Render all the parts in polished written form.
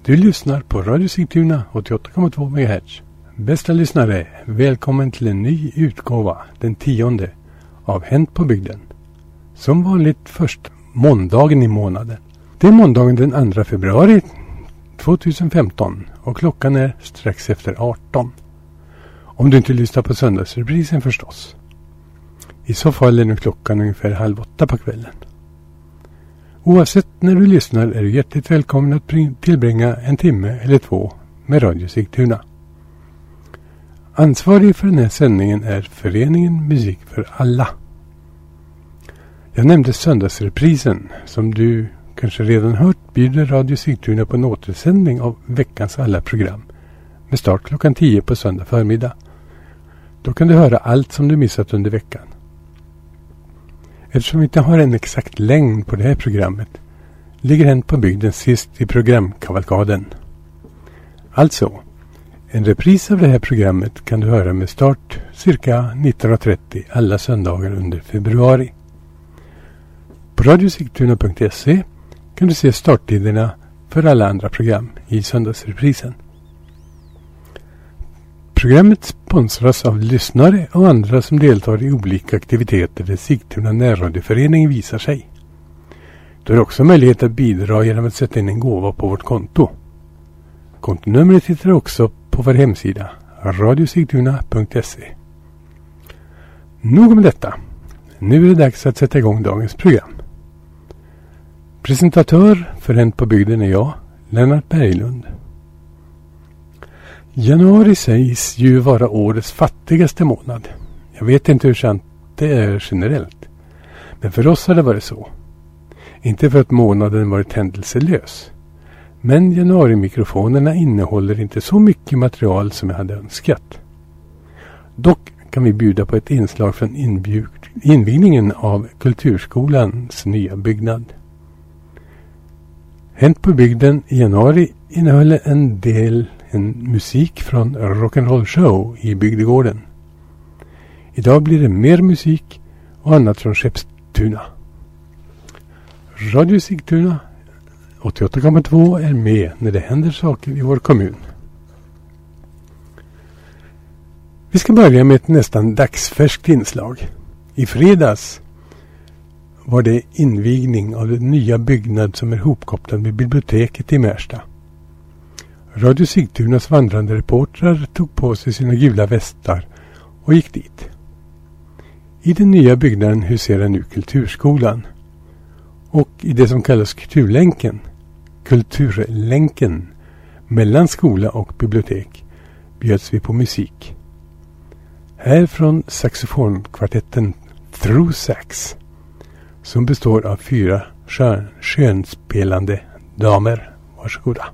Du lyssnar på Radio Sigtuna 88,2 MHz. Bästa lyssnare, välkommen till en ny utgåva, den 10:e, av Hänt på bygden. Som vanligt först måndagen i månaden. Det är måndagen den 2 februari 2015 och klockan är strax efter 18. Om du inte lyssnar på söndagsreprisen förstås. I så fall är nu klockan ungefär 7:30 på kvällen. Oavsett när du lyssnar är du hjärtligt välkommen att tillbringa en timme eller två med Radio Sigtuna. Ansvarig för den här sändningen är föreningen Musik för alla. Jag nämnde söndagsreprisen. Som du kanske redan hört bjuder Radio Sigtuna på en återsändning av veckans alla program med start klockan 10 på söndag förmiddag. Då kan du höra allt som du missat under veckan. Eftersom vi inte har en exakt längd på det här programmet ligger Hänt på bygden sist i programkavalkaden. Alltså, en repris av det här programmet kan du höra med start cirka 19:30 alla söndagar under februari. På radiosigtuna.se kan du se starttiderna för alla andra program i söndagsreprisen. Programmet sponsras av lyssnare och andra som deltar i olika aktiviteter där Sigtuna närradioförening visar sig. Du har också möjlighet att bidra genom att sätta in en gåva på vårt konto. Kontonumret hittar du också på vår hemsida radiosigtuna.se. Nog om detta. Nu är det dags att sätta igång dagens program. Presentatör för Hänt på bygden är jag, Lennart Berglund. Januari sägs ju vara årets fattigaste månad. Jag vet inte hur sant det är generellt. Men för oss har det varit så. Inte för att månaden varit händelselös. Men januarimikrofonerna innehåller inte så mycket material som jag hade önskat. Dock kan vi bjuda på ett inslag från invigningen av Kulturskolans nya byggnad. Hänt på bygden i januari innehöll en musik från Rock'n'Roll Show i bygdegården. Idag blir det mer musik och annat från Skeppstuna. Radio Sigtuna 88,2 är med när det händer saker i vår kommun. Vi ska börja med ett nästan dagsfärskt inslag. I fredags var det invigning av den nya byggnad som är hopkopplad med biblioteket i Märsta. Radio Sigtunas vandrande reportrar tog på sig sina gula västar och gick dit. I den nya byggnaden huserar nu Kulturskolan. Och i det som kallas Kulturlänken mellan skola och bibliotek bjöds vi på musik. Här från saxofonkvartetten Through Sax, som består av 4 skönspelande damer. Varsågoda.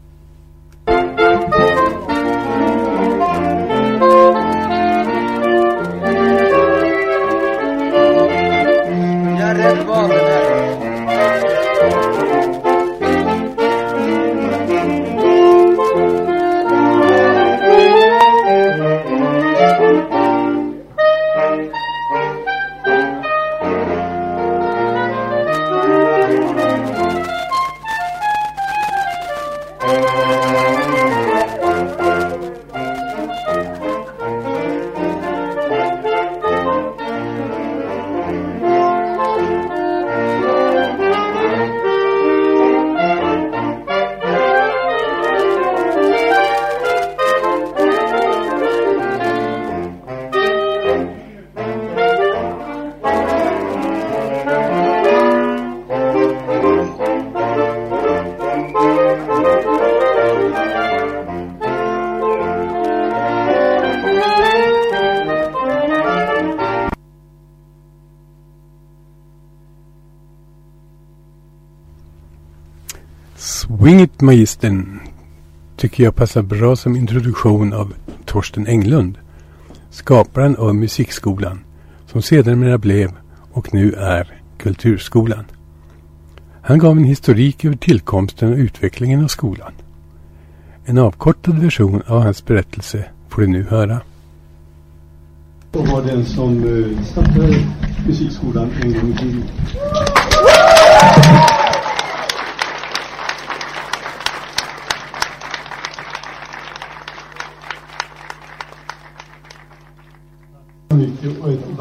Swing It Magistern tycker jag passar bra som introduktion av Torsten Englund, skaparen av musikskolan, som sedermera blev och nu är Kulturskolan. Han gav en historik över tillkomsten och utvecklingen av skolan. En avkortad version av hans berättelse får du nu höra. Och var den som startade musikskolan en gång i tiden.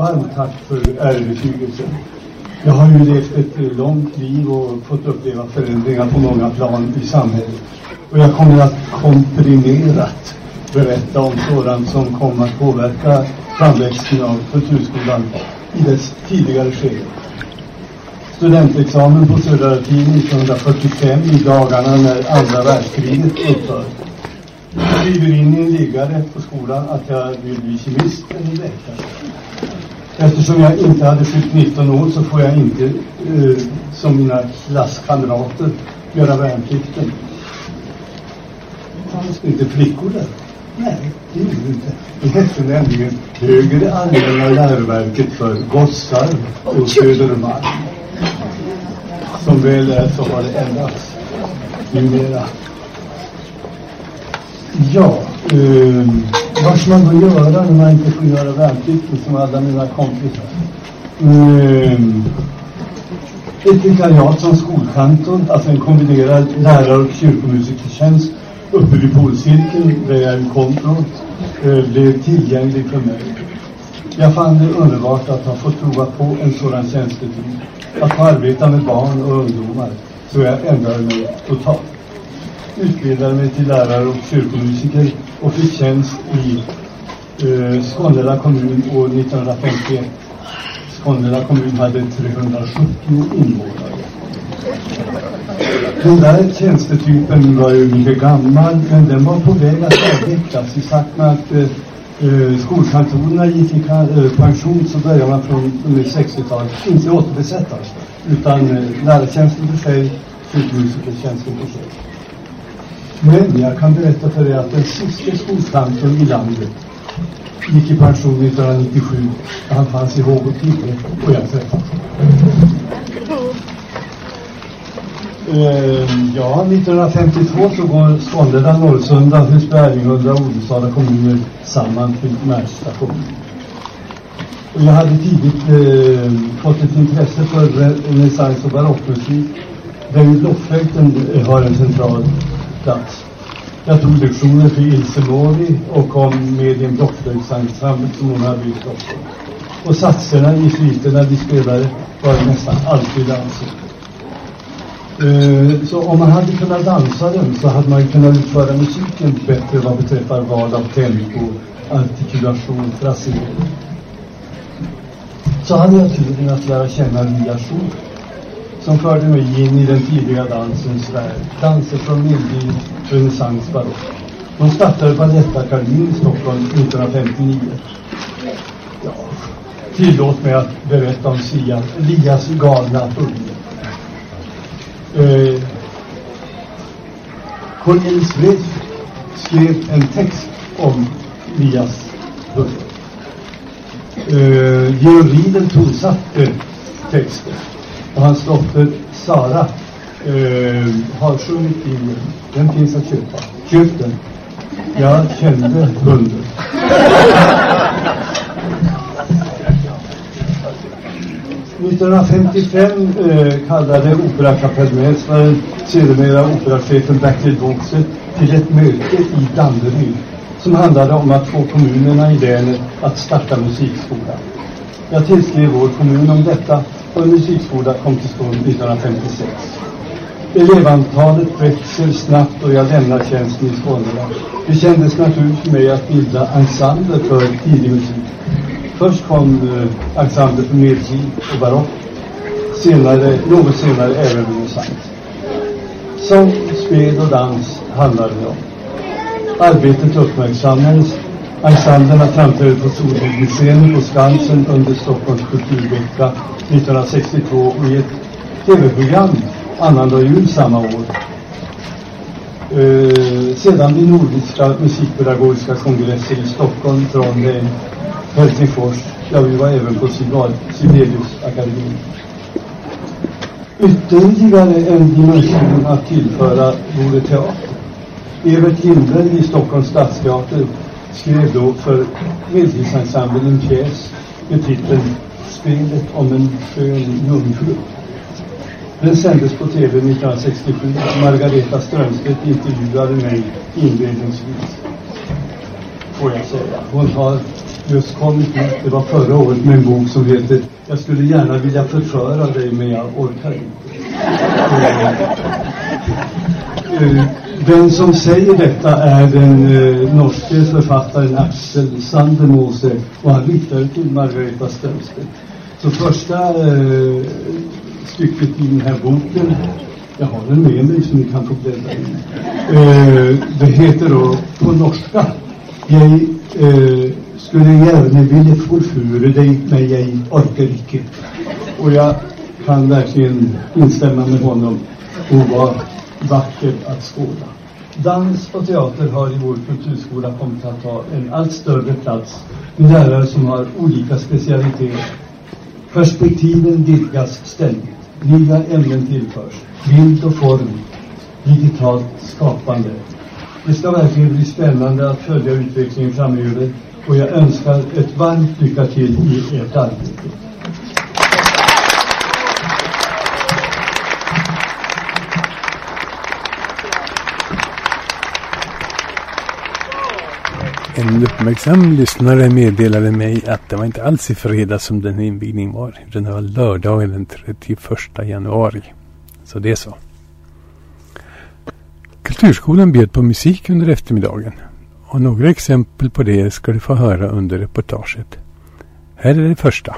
Varmt tack för ärebetygelsen. Jag har ju levt ett långt liv och fått uppleva förändringar på många plan i samhället. Och jag kommer att komprimerat berätta om sådant som kommer att påverka framväxten av kulturskolan i dess tidigare skede. Studentexamen på Södra Latin 1945 i dagarna när andra världskriget upphör. Jag skriver in i en liggare på skolan att jag vill bli kemist eller läkare. Eftersom jag inte hade fyllt 19 år så får jag inte, som mina klasskamrater, göra värnplikten. Fanns det inte flickor där? Nej, det gjorde det inte. Det hette nämligen Högre allmänna läroverket för gossar och Södermalm. Som väl är så har det ändrats numera. Ja, vad ska man då göra när man inte får göra värnplikten som alla mina kompisar? Ett vikariat som skolkantor, alltså en kombinerad lärar- och kyrkomusikertjänst uppe vid Polcirkeln där jag en kontroll blev tillgänglig för mig. Jag fann det underbart att ha fått prova på en sådan tjänstetid. Att få arbeta med barn och ungdomar, så jag ändrade mig totalt. Utbildade mig till lärare och kyrkomusiker och fick tjänst i Skånela kommun år 1951. Skånela kommun hade 370 invånare. Den där tjänstetypen var ju mycket gammal, men den var på väg att avvecklas. I takt med att skolkantorerna gick i pension så började man från 60-talet inte återbesättas, utan lärartjänsten för sig, kyrkomusikertjänsten för sig. Men jag kan berätta för er att den sista skolkantorn i landet gick i pension 1997. Han fanns i HB10 och jag träffade. Ja, 1952 så går Skånela, Norrsunda, Husby, Älmhult och Odensala kommuner samman till Märsta kommun. Och jag hade tidigt fått ett intresse för renässans och barockmusik. David Blockflöjten har en central plats. Jag tog lektioner för Ilse Mori och kom med i en blockflöjtsensemble som hon hade byggt också. Och satserna i fliterna vi spelade var nästan alltid danser. Så om man hade kunnat dansa den så hade man kunnat utföra musiken bättre vad beträffar val av tempo, artikulation, frasering. Så hade jag turen att lära känna Lia Schur, som förde mig in i den tidiga dansens värld. Danser från medeltid, renässans, barock. Hon startade Balettakademin i Stockholm 1959. Ja, tillåt mig att berätta om Lias galna hugg. Cornelis Vreeswijk skrev en text om Lias hugg. Georg Riedel tonsatte texten. Och hans dotter Sara har sjungit i den finns att köpa. Köp den. Jag kände hunden. År 1955 kallade operakapellmästaren, sedermera operachefen Bertil Boxe, till ett möte i Danderyd som handlade om att få kommunerna i länet att starta musikskolan. Jag tillskrev vår kommun om detta och en musikskola kom till stånd 1956. Elevantalet växer snabbt och jag lämnar tjänsten i Skånela. Det kändes naturligt för mig att bilda ensemble för tidig musik. Först kom ensemble för medeltid och barock. Något senare även renässans. Sång, spel och dans handlade det om. Arbetet uppmärksammades. Ensemblerna framträdde på Solbygdscenen på Skansen under Stockholms kulturvecka 1962 och i ett tv-program annandag jul samma år. Sedan vid Nordiska musikpedagogiska kongresser i Stockholm, Trondheim, Helsingfors, ja, vi var även på Sibeliusakademin. Ytterligare en dimension att tillföra vore teater. Evert Lindberg i Stockholms stadsteater skrev då för medeltidsensemblen en pjäs med titeln Spelet om en skön jungfru. Den sändes på tv 1967. Margareta Strömstedt intervjuade mig inledningsvis. Får jag säga. Hon har just kommit ut, det var förra året, med en bok som heter Jag skulle gärna vilja förföra dig men jag orkar inte. Den som säger detta är den norske författaren Axel Sandemose, och han riktade till Margareta Strömstedt. Så första stycket i den här boken, jag har den med mig så ni kan få bläddra in. Det heter då på norska Jag skulle gärna vilja förföra dig men jag orkar inte. Och jag kan verkligen instämma med honom och vara vacker att skåda. Dans och teater har i vår kulturskola kommit att ta en allt större plats med lärare som har olika specialiteter. Perspektiven vidgas ständigt. Nya ämnen tillförs. Bild och form. Digitalt skapande. Det ska verkligen bli spännande att följa utvecklingen framöver, och jag önskar ett varmt lycka till i ert arbete. En uppmärksam lyssnare meddelade mig att det var inte alls i fredags som den invigning var. Den var lördagen den 31 januari. Så det är så. Kulturskolan bjöd på musik under eftermiddagen. Och några exempel på det ska du få höra under reportaget. Här är det första.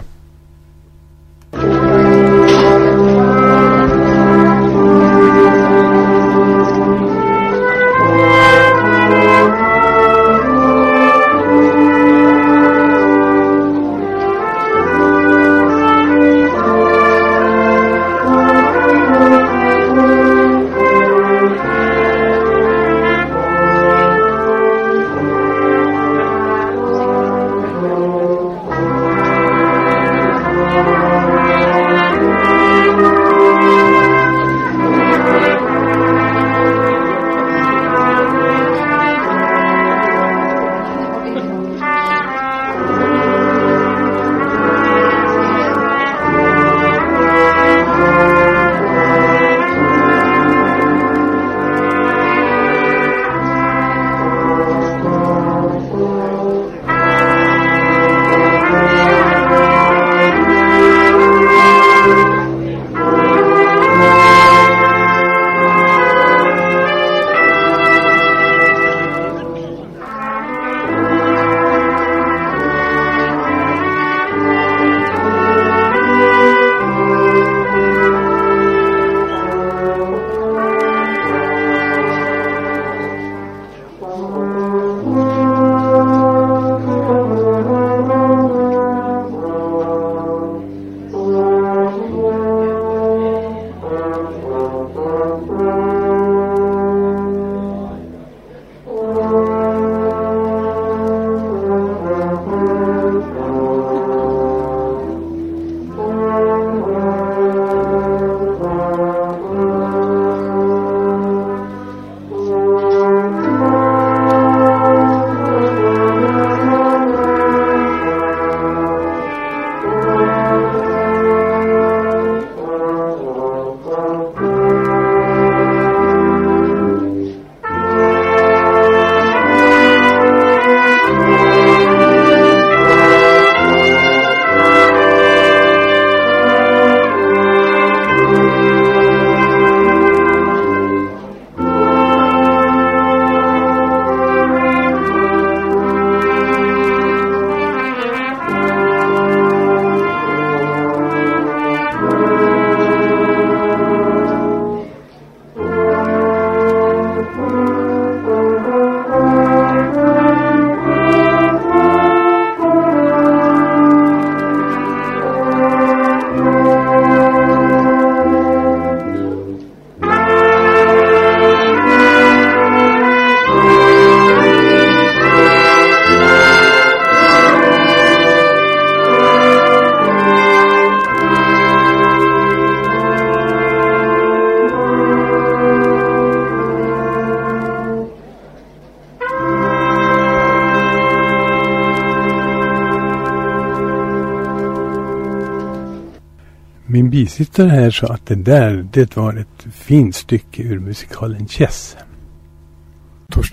Min bisittare här sa att det var ett fint stycke ur musikalen Chess. Torsten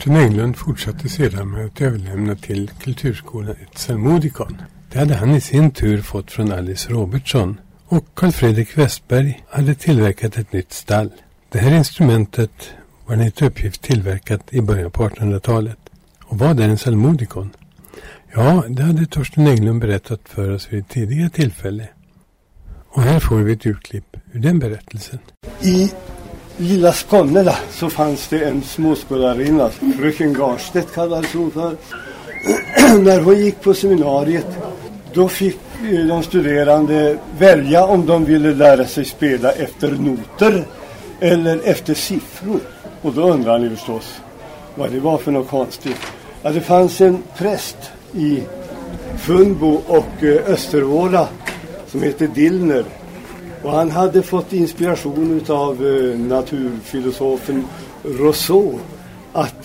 Torsten Englund fortsatte sedan med att överlämna till Kulturskolan ett salmodikon. Det hade han i sin tur fått från Alice Robertson, och Carl Fredrik Westberg hade tillverkat ett nytt stall. Det här instrumentet var enligt uppgift tillverkat i början på 1800-talet. Och vad är en salmodikon? Ja, det hade Torsten Englund berättat för oss vid ett tidigare tillfälle. Och här får vi ett urklipp ur den berättelsen. I Lilla Skånela så fanns det en småskolarinna, fröken Garstedt kallades hon för. När hon gick på seminariet, då fick de studerande välja om de ville lära sig spela efter noter eller efter siffror. Och då undrar ni förstås vad det var för något konstigt. Ja, det fanns en präst i Funbo och Östervåla som heter Dillner. Och han hade fått inspiration av naturfilosofen Rousseau att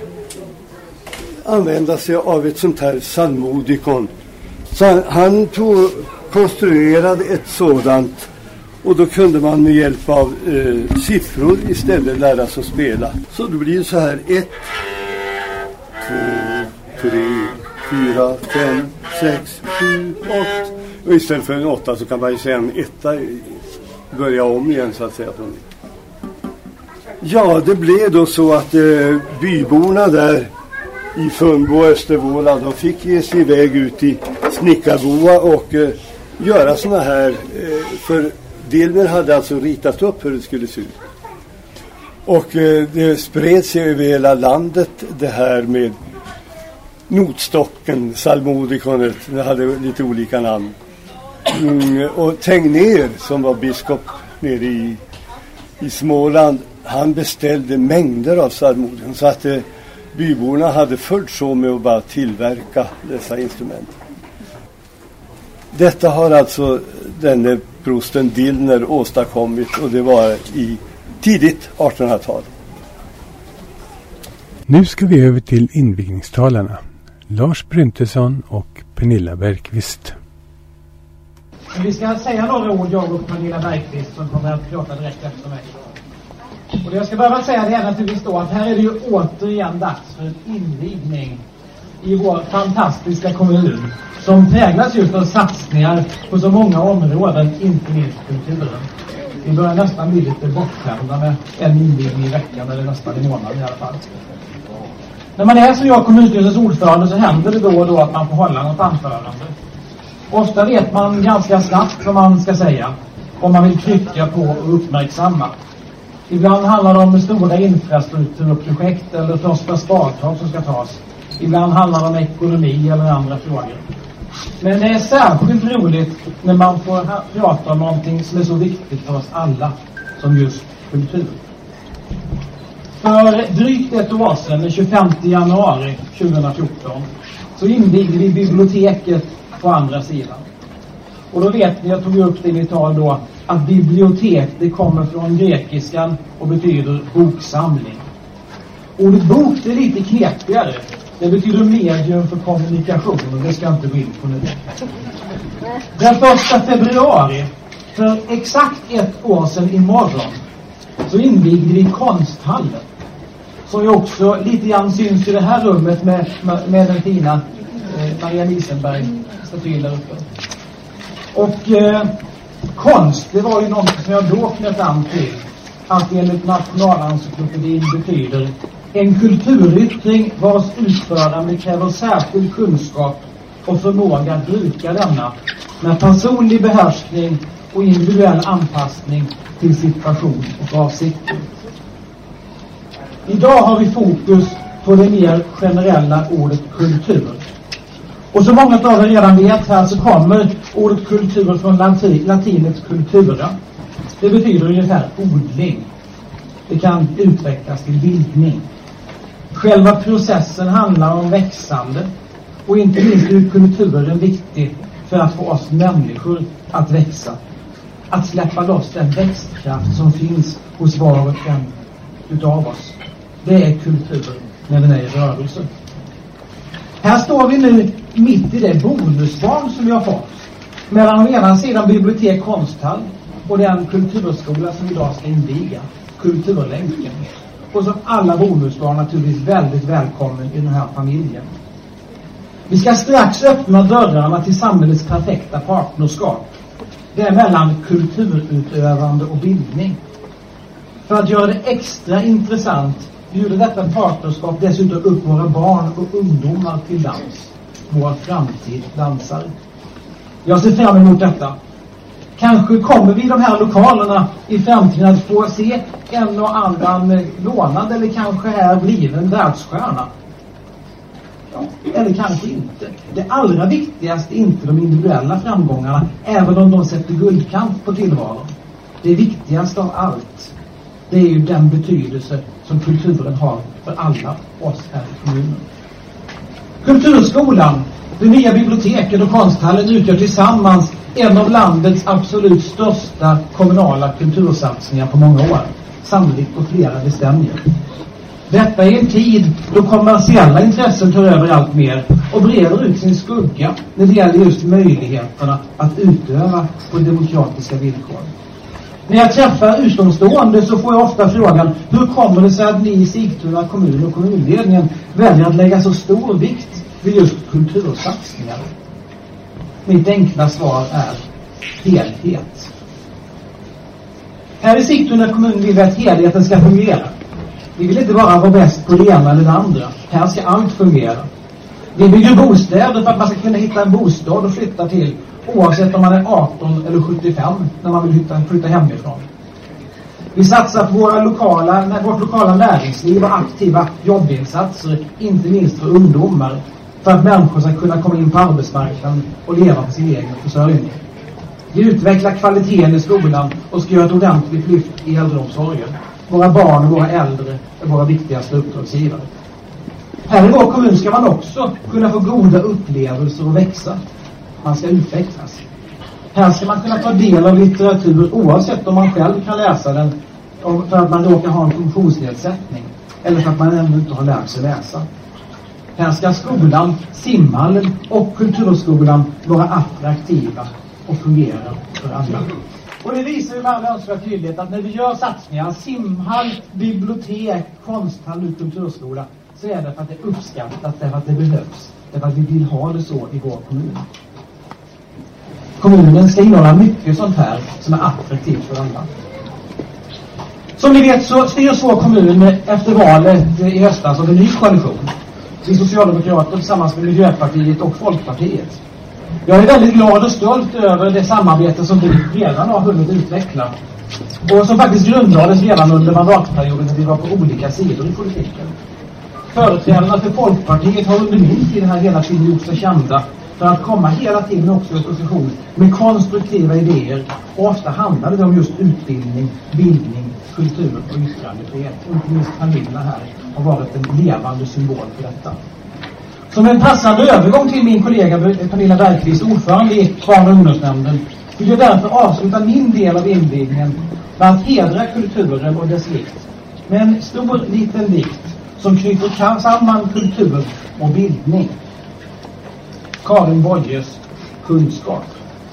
använda sig av ett sånt här salmodikon. Så han konstruerade ett sådant, och då kunde man med hjälp av siffror istället lära sig att spela. Så det blir så här 1, 2, 3, 4, 5, 6, 7, 8. Och istället för en 8 så kan man ju säga en 1, börja om igen så att säga. Ja, det blev då så att byborna där i Funbo och Östervåla, de fick ge sig iväg ut i Snickarboa och göra såna här, för Dillner hade alltså ritat upp hur det skulle se ut. Och det spred sig över hela landet, det här med notstocken, salmodikonet, det hade lite olika namn. Och Tegnér, som var biskop nere i Småland, han beställde mängder av salmodikon, så att byborna hade fullt så med att bara tillverka dessa instrument. Detta har alltså denne prosten Dillner åstadkommit, och det var i tidigt 1800-tal. Nu ska vi över till invigningstalarna. Lars Bryntesson och Pernilla Bergqvist. Vi ska säga några ord, jag och Pernilla Bergqvist, som kommer att prata direkt efter mig. Och det jag ska börja med att säga, det är naturligtvis då att här är det ju återigen dags för en invigning i vår fantastiska kommun, som präglas just av satsningar på så många områden, inte minst kulturen. Vi börjar nästan bli lite bortskämda med en invigning i veckan, eller nästan i månaden i alla fall. När man är som jag, kommunstyrelsens ordförande, så händer det då och då att man får hålla något anförande. Ofta vet man ganska snabbt vad man ska säga, om man vill trycka på och uppmärksamma. Ibland handlar det om stora infrastrukturprojekt eller första spadtag som ska tas. Ibland handlar det om ekonomi eller andra frågor. Men det är särskilt roligt när man får prata om någonting som är så viktigt för oss alla, som just kultur. För drygt ett år sedan, den 25 januari 2014, så invigde vi biblioteket på andra sidan. Och då vet ni, jag tog upp det i mitt tal då, att bibliotek, det kommer från grekiskan och betyder boksamling. Ordet bok, det är lite knepigare. Det betyder medium för kommunikation, och det ska jag inte gå in på nu. Den 1 februari, för exakt ett år sedan imorgon, så invigde vi konsthallen. Som ju också lite grann syns i det här rummet med den fina Maria Wiesenberg-statyn där uppe. Och konst, det var ju något som jag då knöt an till, att enligt Nationalencyklopedin betyder en kulturyttring vars utförande kräver särskild kunskap och förmåga att bruka denna med personlig behärskning och individuell anpassning till situation och avsikter. Idag har vi fokus på det mer generella ordet kultur. Och som många av er redan vet här, så kommer ordet kultur från latinets cultura. Det betyder ungefär odling. Det kan utvecklas till bildning. Själva processen handlar om växande, och inte minst är kulturen viktig för att få oss människor att växa. Att släppa loss den växtkraft som finns hos var och en utav oss. Det är kultur när den är i rörelse. Här står vi nu mitt i det bonusbarn som vi har fått. Mellan å ena sidan bibliotek, konsthall och den kulturskola som idag ska inviga, Kulturlänken. och som alla bonusbarn naturligtvis väldigt välkommen i den här familjen. Vi ska strax öppna dörrarna till samhällets perfekta partnerskap. Det är mellan kulturutövande och bildning. För att göra det extra intressant bjuder detta partnerskap dessutom upp våra barn och ungdomar till dans. Vår framtid dansar. Jag ser fram emot detta. Kanske kommer vi i de här lokalerna i framtiden att få se en och annan lånad eller kanske här bliven världsstjärna. Ja, eller kanske inte. Det allra viktigaste är inte de individuella framgångarna, även om de sätter guldkant på tillvaron. Det viktigaste av allt, det är ju den betydelse som kulturen har för alla oss här i kommunen. Kulturskolan, det nya biblioteket och konsthallen utgör tillsammans en av landets absolut största kommunala kultursatsningar på många år. Sannolikt på flera decennier. Detta är en tid då kommersiella intressen tar över allt mer och breder ut sin skugga när det gäller just möjligheterna att utöva på demokratiska villkor. När jag träffar utomstående så får jag ofta frågan: hur kommer det sig att ni i Sigtuna kommun och kommunledningen väljer att lägga så stor vikt vid just kultursatsningar? Mitt enkla svar är helhet. Här i Sigtuna kommun vill vi att helheten ska fungera. Vi vill inte bara vara bäst på det ena eller det andra. Här ska allt fungera. Vi bygger bostäder för att man ska kunna hitta en bostad och flytta till, oavsett om man är 18 eller 75 när man vill flytta hemifrån. Vi satsar på vårt lokala näringsliv och aktiva jobbinsatser, inte minst för ungdomar, för att människor ska kunna komma in på arbetsmarknaden och leva på sin egen försörjning. Vi utvecklar kvaliteten i skolan och ska göra ett ordentligt lyft i äldreomsorgen. Våra barn och våra äldre är våra viktigaste uppdragsgivare. Här i vår kommun ska man också kunna få goda upplevelser och växa. Man ska utvecklas. Här ska man kunna ta del av litteratur oavsett om man själv kan läsa den för att man råkar ha en funktionsnedsättning eller för att man ännu inte har lärt sig läsa. Här ska skolan, simhallen och kulturskolan vara attraktiva och fungera för alla. Och det visar ju med all önskvärd tydlighet att när vi gör satsningar, simhall, bibliotek, konsthall och kulturskola, så är det för att det är uppskattat, därför att det behövs, därför att vi vill ha det så i vår kommun. Kommunen ska innehålla mycket sånt här som är attraktivt för alla. Som ni vet så styrs vår kommun efter valet i höstas av en ny koalition. Vi socialdemokrater tillsammans med Miljöpartiet och Folkpartiet. Jag är väldigt glad och stolt över det samarbete som vi redan har hunnit utveckla. Och som faktiskt grundlades redan under mandatperioden när vi var på olika sidor i politiken. Företrädarna för Folkpartiet har under min tid här hela tiden gjort sig kända för att komma hela tiden också i opposition med konstruktiva idéer. Och ofta handlar det om just utbildning, bildning, kultur och yttrandefrihet. Och inte minst familjerna här har varit en levande symbol för detta. Som en passande övergång till min kollega Pernilla Bergqvist, ordförande i barn- och ungdomsnämnden, vill jag därför avsluta min del av invigningen med att hedra kulturen och dess vikt med en stor liten dikt som knyter samman kultur och bildning. Karin Boyes Kunskap.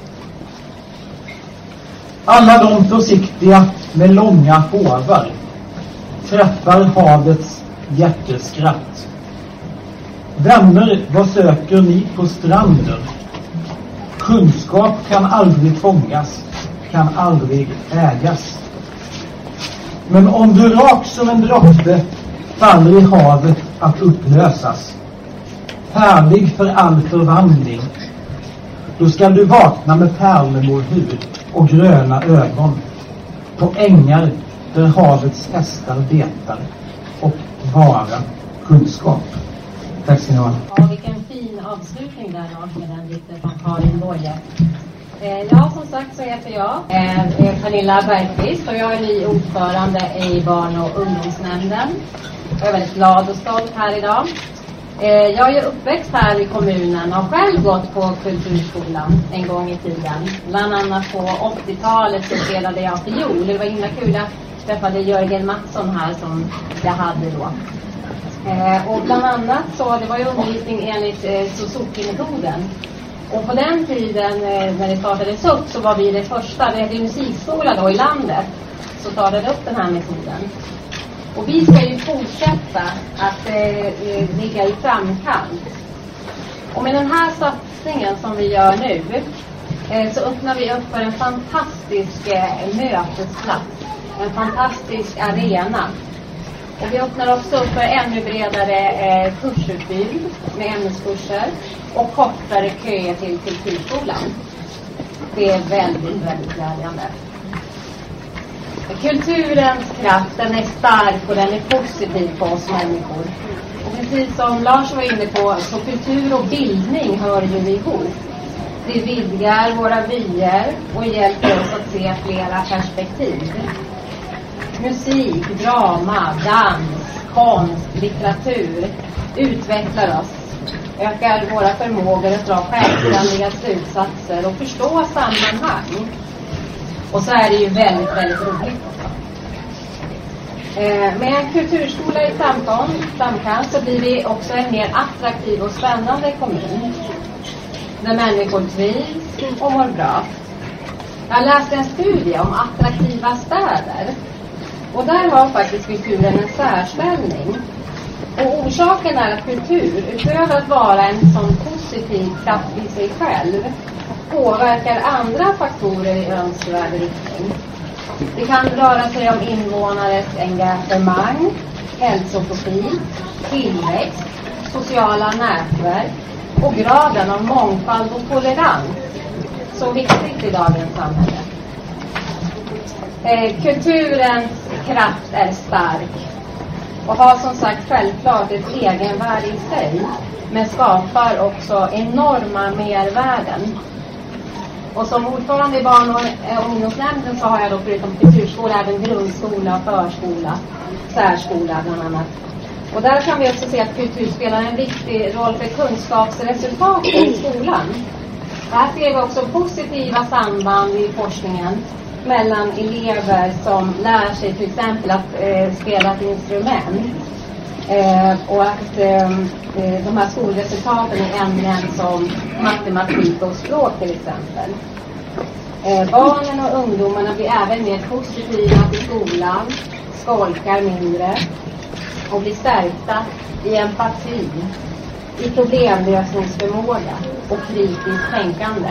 Alla de försiktiga med långa håvar träffar havets hjärteskratt. Vänner, vad söker ni på stranden? Kunskap kan aldrig fångas, kan aldrig ägas. Men om du rak som en droppe faller i havet att upplösas, härlig för all förvandling, då ska du vakna med pärlemorhud och gröna ögon på ängar där havets hästar betar och vara kunskap. Tack ska ni ha. Ja, vilken fin avslutning där då med den dikten från Karin Boye. Ja, som sagt så heter jag Pernilla Bergqvist och jag är ny ordförande i barn- och ungdomsnämnden. Jag är väldigt glad och stolt här idag. Jag är uppväxt här i kommunen och har själv gått på kulturskolan en gång i tiden. Bland annat på 80-talet så spelade jag fiol. Det var himla kul. Jag träffade Jörgen Mattsson här som jag hade då. Och bland annat så det var ju undervisning enligt Suzuki-metoden. Och på den tiden när det startades upp så var vi det första, det hette musikskola då i landet, så startade upp den här metoden. Och vi ska ju fortsätta att ligga i framkant. Och med den här satsningen som vi gör nu så öppnar vi upp för en fantastisk mötesplats. En fantastisk arena. Och vi öppnar också upp för ännu bredare kursutbud med ämneskurser och kortare köer till kulturskolan. Det är väldigt, väldigt glädjande. Kulturens kraft, den är stark och den är positiv på oss människor. Och precis som Lars var inne på, så kultur och bildning hör ju ihop. Det vidgar våra vyer och hjälper oss att se flera perspektiv. Musik, drama, dans, konst, litteratur utvecklar oss, ökar våra förmågor att dra självständiga slutsatser och förstå sammanhang. Och så är det ju väldigt, väldigt roligt också. Med en kulturskola i framkant så blir vi också en mer attraktiv och spännande kommun. Där människor trivs och mår bra. Jag läste en studie om attraktiva städer. Och där har faktiskt kulturen en särställning. Och orsaken är att kultur, utöver att vara en sån positiv kraft i sig själv, påverkar andra faktorer i önskvärd riktning. Det kan röra sig om invånares engagemang, hälsoprofil, tillväxt, sociala nätverk och graden av mångfald och tolerans. Så viktigt i dagens samhälle. Kulturens kraft är stark och har som sagt självklart ett egenvärde i sig, men skapar också enorma mervärden. Och som ordförande i barn- och ungdomsnämnden så har jag då förutom kulturskola även grundskola, förskola, särskola bland annat. Och där kan vi också se att kultur spelar en viktig roll för kunskapsresultaten i skolan. Här ser vi också positiva samband i forskningen mellan elever som lär sig till exempel att spela ett instrument och att de här skolresultaten i ämnen som matematik och språk till exempel. Barnen och ungdomarna blir även mer positiva till skolan, skolkar mindre och blir stärkta i empati, i problemlösningsförmåga och kritiskt tänkande.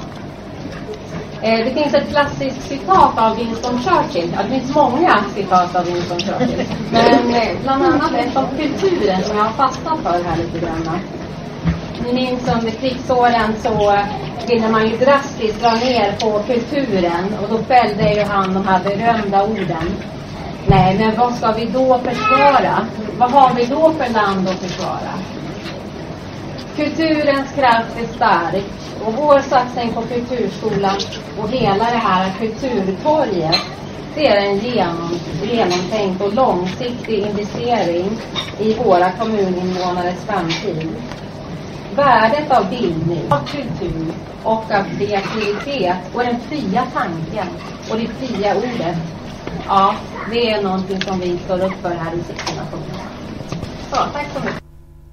Det finns ett klassiskt citat av Winston Churchill. Det finns många citat av Winston Churchill. Men bland annat ett om kulturen som jag har fastnat för här lite grann. Ni minns under krigsåren så ville man ju drastiskt dra ner på kulturen. Och då fällde ju han de här berömda orden. Nej, men vad ska vi då försvara? Vad har vi då för land att försvara? Kulturens kraft är stark och vår satsning på kulturskolan och hela det här kulturtorget, det är en genomtänkt och långsiktig investering i våra kommuninvånares framtid. Värdet av bildning, av kultur och av kreativitet och den fria tanken och det fria ordet, ja, det är någonting som vi står upp för här i Sigtunationen. Så, tack så mycket.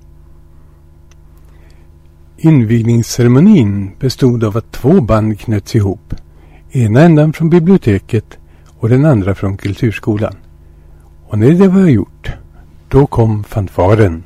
Invigningsceremonin bestod av att 2 band knöts ihop. Ena ändan från biblioteket och den andra från kulturskolan. Och när det var gjort, då kom fanfaren.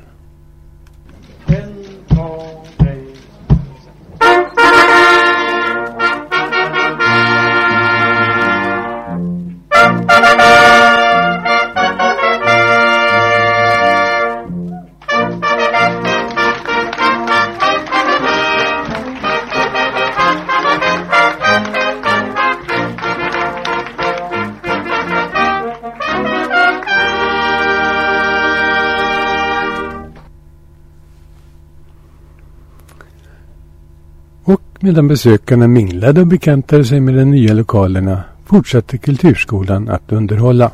Medan besökarna minglade och bekantade sig med de nya lokalerna fortsatte kulturskolan att underhålla.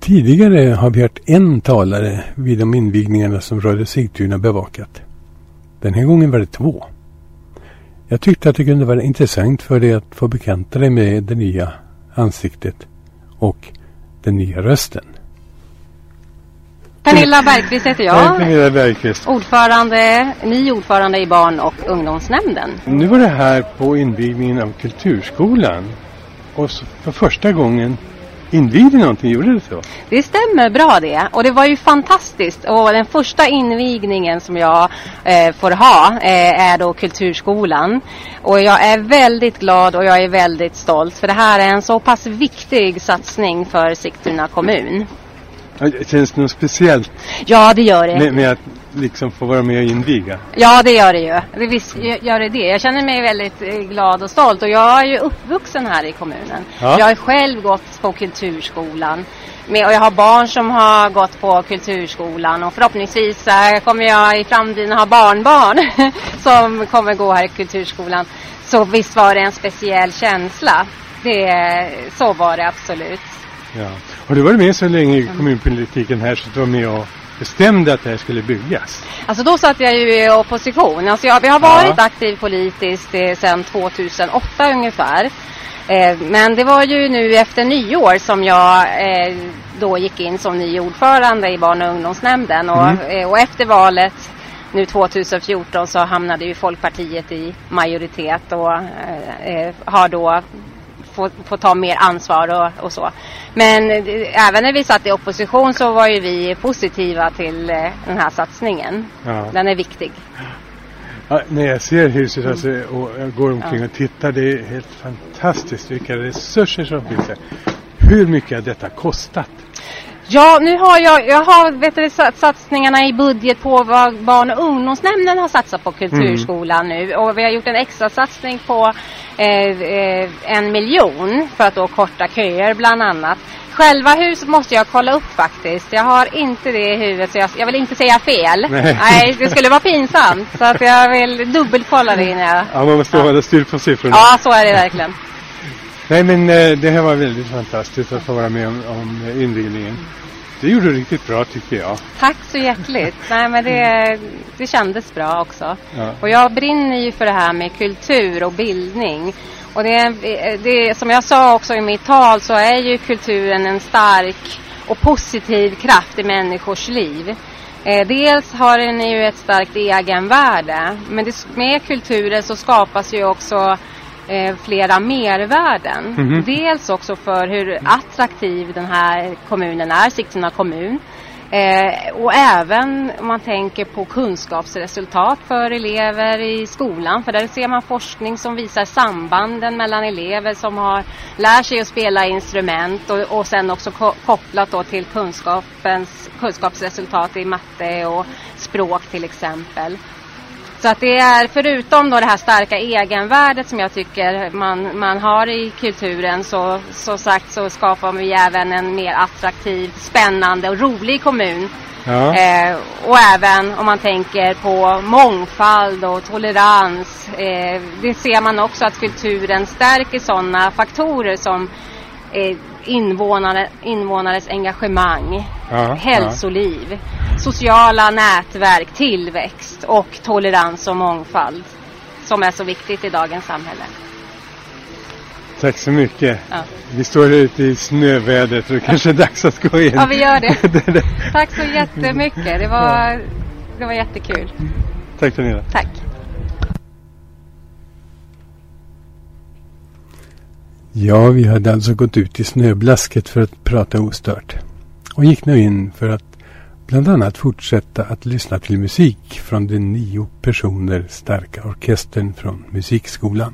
Tidigare har vi hört en talare vid de invigningarna som Radio Sigtuna bevakat. Den här gången var det 2. Jag tyckte att det kunde vara intressant för dig att få bekanta dig med det nya ansiktet och den nya rösten. Pernilla Bergqvist heter jag. Pernilla Bergqvist. Ny ordförande i barn- och ungdomsnämnden. Nu var det här på invigningen av Kulturskolan. Och för första gången invigde någonting, gjorde det så? Det stämmer bra det. Och det var ju fantastiskt. Och den första invigningen som jag får ha är då Kulturskolan. Och jag är väldigt glad och jag är väldigt stolt. För det här är en så pass viktig satsning för Sigtuna kommun. Känns det något speciellt? Ja, det gör det. Med att liksom få vara med och inviga? Ja, det gör det ju. Visst gör det. Jag känner mig väldigt glad och stolt. Och jag är ju uppvuxen här i kommunen. Ja. Jag har själv gått på Kulturskolan. Och jag har barn som har gått på Kulturskolan. Och förhoppningsvis kommer jag i framtiden ha barnbarn som kommer gå här i Kulturskolan. Så visst var det en speciell känsla. Så var det absolut. Ja. Har du varit med så länge i kommunpolitiken här så du var med och bestämde att det här skulle byggas? Alltså då satt jag ju i opposition. Alltså vi har varit aktiv politiskt sedan 2008 ungefär. Men det var ju nu efter nyår som jag då gick in som ny ordförande i barn- och ungdomsnämnden. Och efter valet nu 2014 så hamnade ju Folkpartiet i majoritet och har då få ta mer ansvar och så. Men även när vi satt i opposition så var ju vi positiva till den här satsningen. Ja. Den är viktig. Ja, när jag ser huset alltså, och jag går omkring och tittar, det är helt fantastiskt vilka resurser som finns här. Hur mycket har detta kostat? Ja, nu har jag har satsningarna i budget på vad barn- och ungdomsnämnden har satsat på Kulturskolan nu. Och vi har gjort en extra satsning på 1 miljon för att då korta köer bland annat. Själva huset måste jag kolla upp faktiskt. Jag har inte det i huvudet så jag vill inte säga fel. Nej, det skulle vara pinsamt. Så att jag vill dubbelkolla det innan jag... Ja, man måste hålla styr på siffrorna. Ja, så är det verkligen. Nej, men det här var väldigt fantastiskt att få vara med om invigningen. Det gjorde du riktigt bra tycker jag. Tack så hjärtligt. Nej, men det kändes bra också. Ja. Och jag brinner ju för det här med kultur och bildning. Och det som jag sa också i mitt tal så är ju kulturen en stark och positiv kraft i människors liv. Dels har den ju ett starkt egenvärde. Men med kulturen så skapas ju också flera mervärden. Mm-hmm. Dels också för hur attraktiv den här kommunen är, Sigtuna kommun. Och även om man tänker på kunskapsresultat för elever i skolan. För där ser man forskning som visar sambanden mellan elever som lär sig att spela instrument och sen också kopplat då till kunskapsresultat i matte och språk till exempel. Så att det är förutom då det här starka egenvärdet som jag tycker man har i kulturen så sagt så skapar vi även en mer attraktiv, spännande och rolig kommun. Ja. Och även om man tänker på mångfald och tolerans. Det ser man också att kulturen stärker sådana faktorer som invånares engagemang, hälsoliv, sociala nätverk, tillväxt och tolerans och mångfald som är så viktigt i dagens samhälle. Tack så mycket. Ja. Vi står ute i snövädret och det kanske är dags att gå in. Ja, vi gör det. Tack så jättemycket. Det var jättekul. Tack Pernilla. Tack. Ja, vi hade alltså gått ut i snöblasket för att prata ostört. Och gick nu in för att bland annat fortsätta att lyssna till musik från den 9 personer starka orkestern från musikskolan.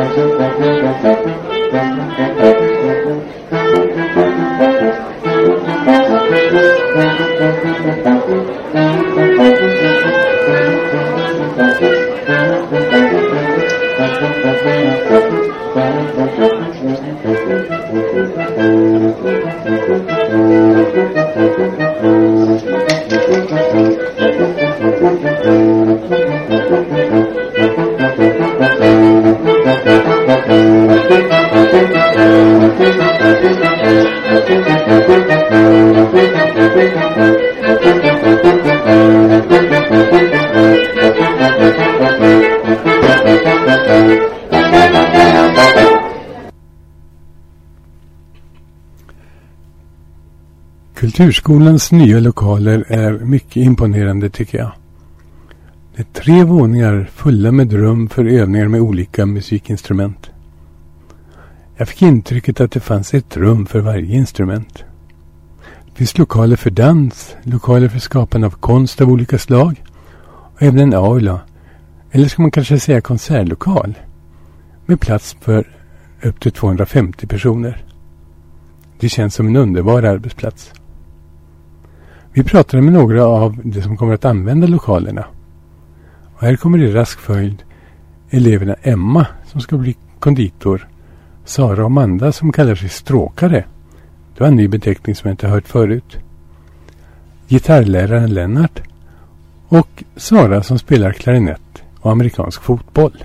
Kulturskolans nya lokaler är mycket imponerande tycker jag. Det är 3 våningar fulla med rum för övningar med olika musikinstrument. Jag fick intrycket att det fanns ett rum för varje instrument. Det finns lokaler för dans, lokaler för skapande av konst av olika slag och även en aula, eller ska man kanske säga konsertlokal, med plats för upp till 250 personer. Det känns som en underbar arbetsplats. Vi pratade med några av de som kommer att använda lokalerna. Och här kommer i rask följd eleverna Emma som ska bli konditor, Sara och Amanda som kallar sig stråkare. Det var en ny beteckning som jag inte hört förut. Gitarrläraren Lennart och Sara som spelar klarinett och amerikansk fotboll.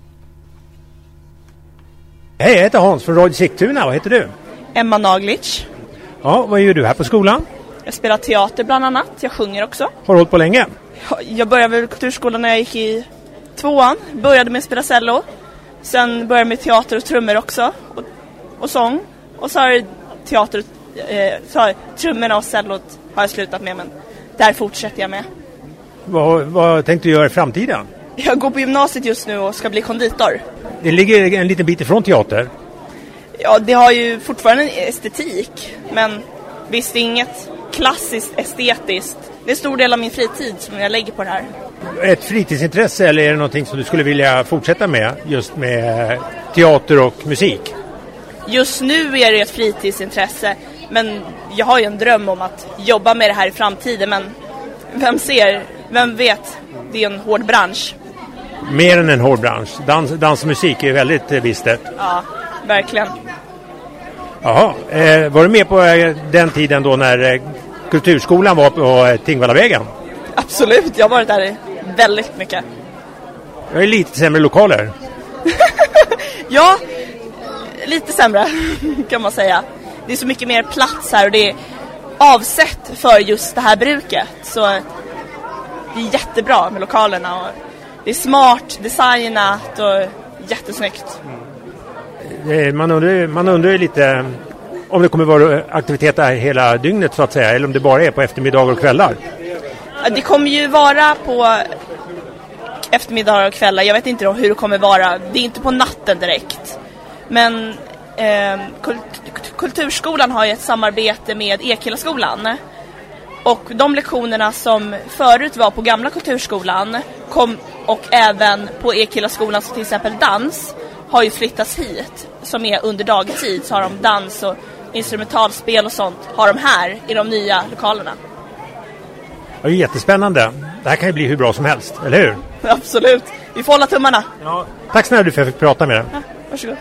Hej, jag heter Hans från Radio Sigtuna. Vad heter du? Emma Naglic. Ja, vad gör du här på skolan? Jag spelar teater bland annat. Jag sjunger också. Har du hållit på länge? Jag började väl kulturskolan när jag gick i 2:an. Började med att spela cello. Sen började jag med teater och trummor också. Och sång. Och så har jag teater, trummorna och cellot har jag slutat med. Men där fortsätter jag med. Vad tänkte du göra i framtiden? Jag går på gymnasiet just nu och ska bli konditor. Det ligger en liten bit ifrån teater. Ja, det har ju fortfarande en estetik. Men visst, det är inget klassiskt estetiskt. Det är en stor del av min fritid som jag lägger på det här. Ett fritidsintresse eller är det någonting som du skulle vilja fortsätta med just med teater och musik? Just nu är det ett fritidsintresse, men jag har ju en dröm om att jobba med det här i framtiden. Men vem vet, det är en hård bransch. Mer än en hård bransch. Dans och musik är väldigt bistert. Ja, verkligen. Jaha, var du med på den tiden då när kulturskolan var på Tingvallavägen? Absolut, jag har varit där väldigt mycket. Jag är lite sämre lokaler. Ja, lite sämre kan man säga. Det är så mycket mer plats här och det är avsett för just det här bruket. Så det är jättebra med lokalerna och det är smart designat och jättesnyggt. Man undrar lite om det kommer vara aktiviteter hela dygnet så att säga, eller om det bara är på eftermiddagar och kvällar. Det kommer ju vara på eftermiddagar och kvällar. Jag vet inte hur det kommer vara. Det är inte på natten direkt. Men Kulturskolan har ju ett samarbete med Ekellaskolan. Och de lektionerna som förut var på gamla Kulturskolan och även på Ekellaskolan, som till exempel dans, har ju flyttats hit. Som är under dagtid så har de dans och instrumentalspel och sånt har de här i de nya lokalerna. Det är jättespännande. Det här kan ju bli hur bra som helst, eller hur? Absolut. Vi får hålla tummarna. Ja. Tack snälla du för att jag fick prata med dig. Ja, varsågod.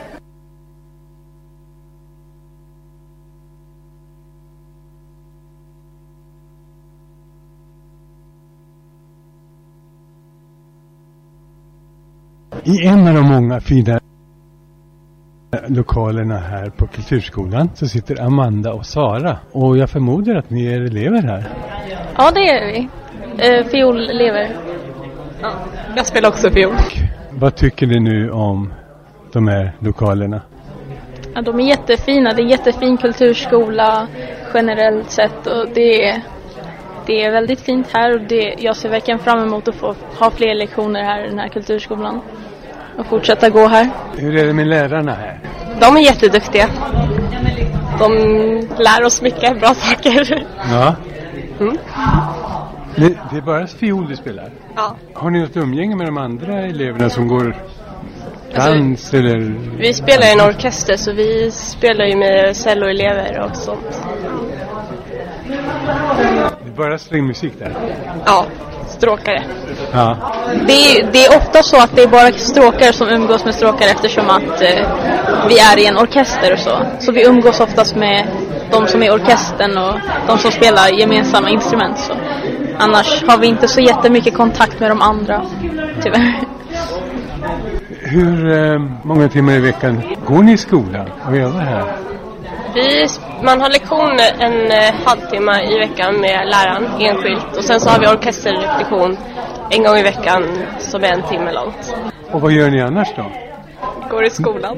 I en av de många fina lokalerna här på Kulturskolan så sitter Amanda och Sara. Och jag förmodar att ni är elever här. Ja, det är vi. Fiolelever. Ja, jag spelar också fiol. Vad tycker ni nu om de här lokalerna? Ja, de är jättefina. Det är jättefin kulturskola generellt sett. Och det är väldigt fint här. Och jag ser verkligen fram emot att få ha fler lektioner här i den här kulturskolan. Och fortsätta gå här. Hur är det med lärarna här? De är jätteduktiga. De lär oss mycket bra saker. Ja. Mm. Det är bara fiol du spelar? Ja. Har ni något umgänge med de andra eleverna som går Dans eller... Vi spelar i en orkester, så vi spelar ju med celloelever och sånt. Det är bara strängmusik där? Ja, stråkare. Ja. Det är ofta så att det är bara stråkare som umgås med stråkare, eftersom att vi är i en orkester och så. Så vi umgås oftast med de som är i orkestern och de som spelar gemensamma instrument. Så. Annars har vi inte så jättemycket kontakt med de andra, tyvärr. Hur många timmar i veckan går ni i skolan och övar här? Man har lektion en halvtimme i veckan med läraren enskilt. Och sen så har vi orkesterrepetition en gång i veckan som är en timme långt. Och vad gör ni annars då? Går i skolan.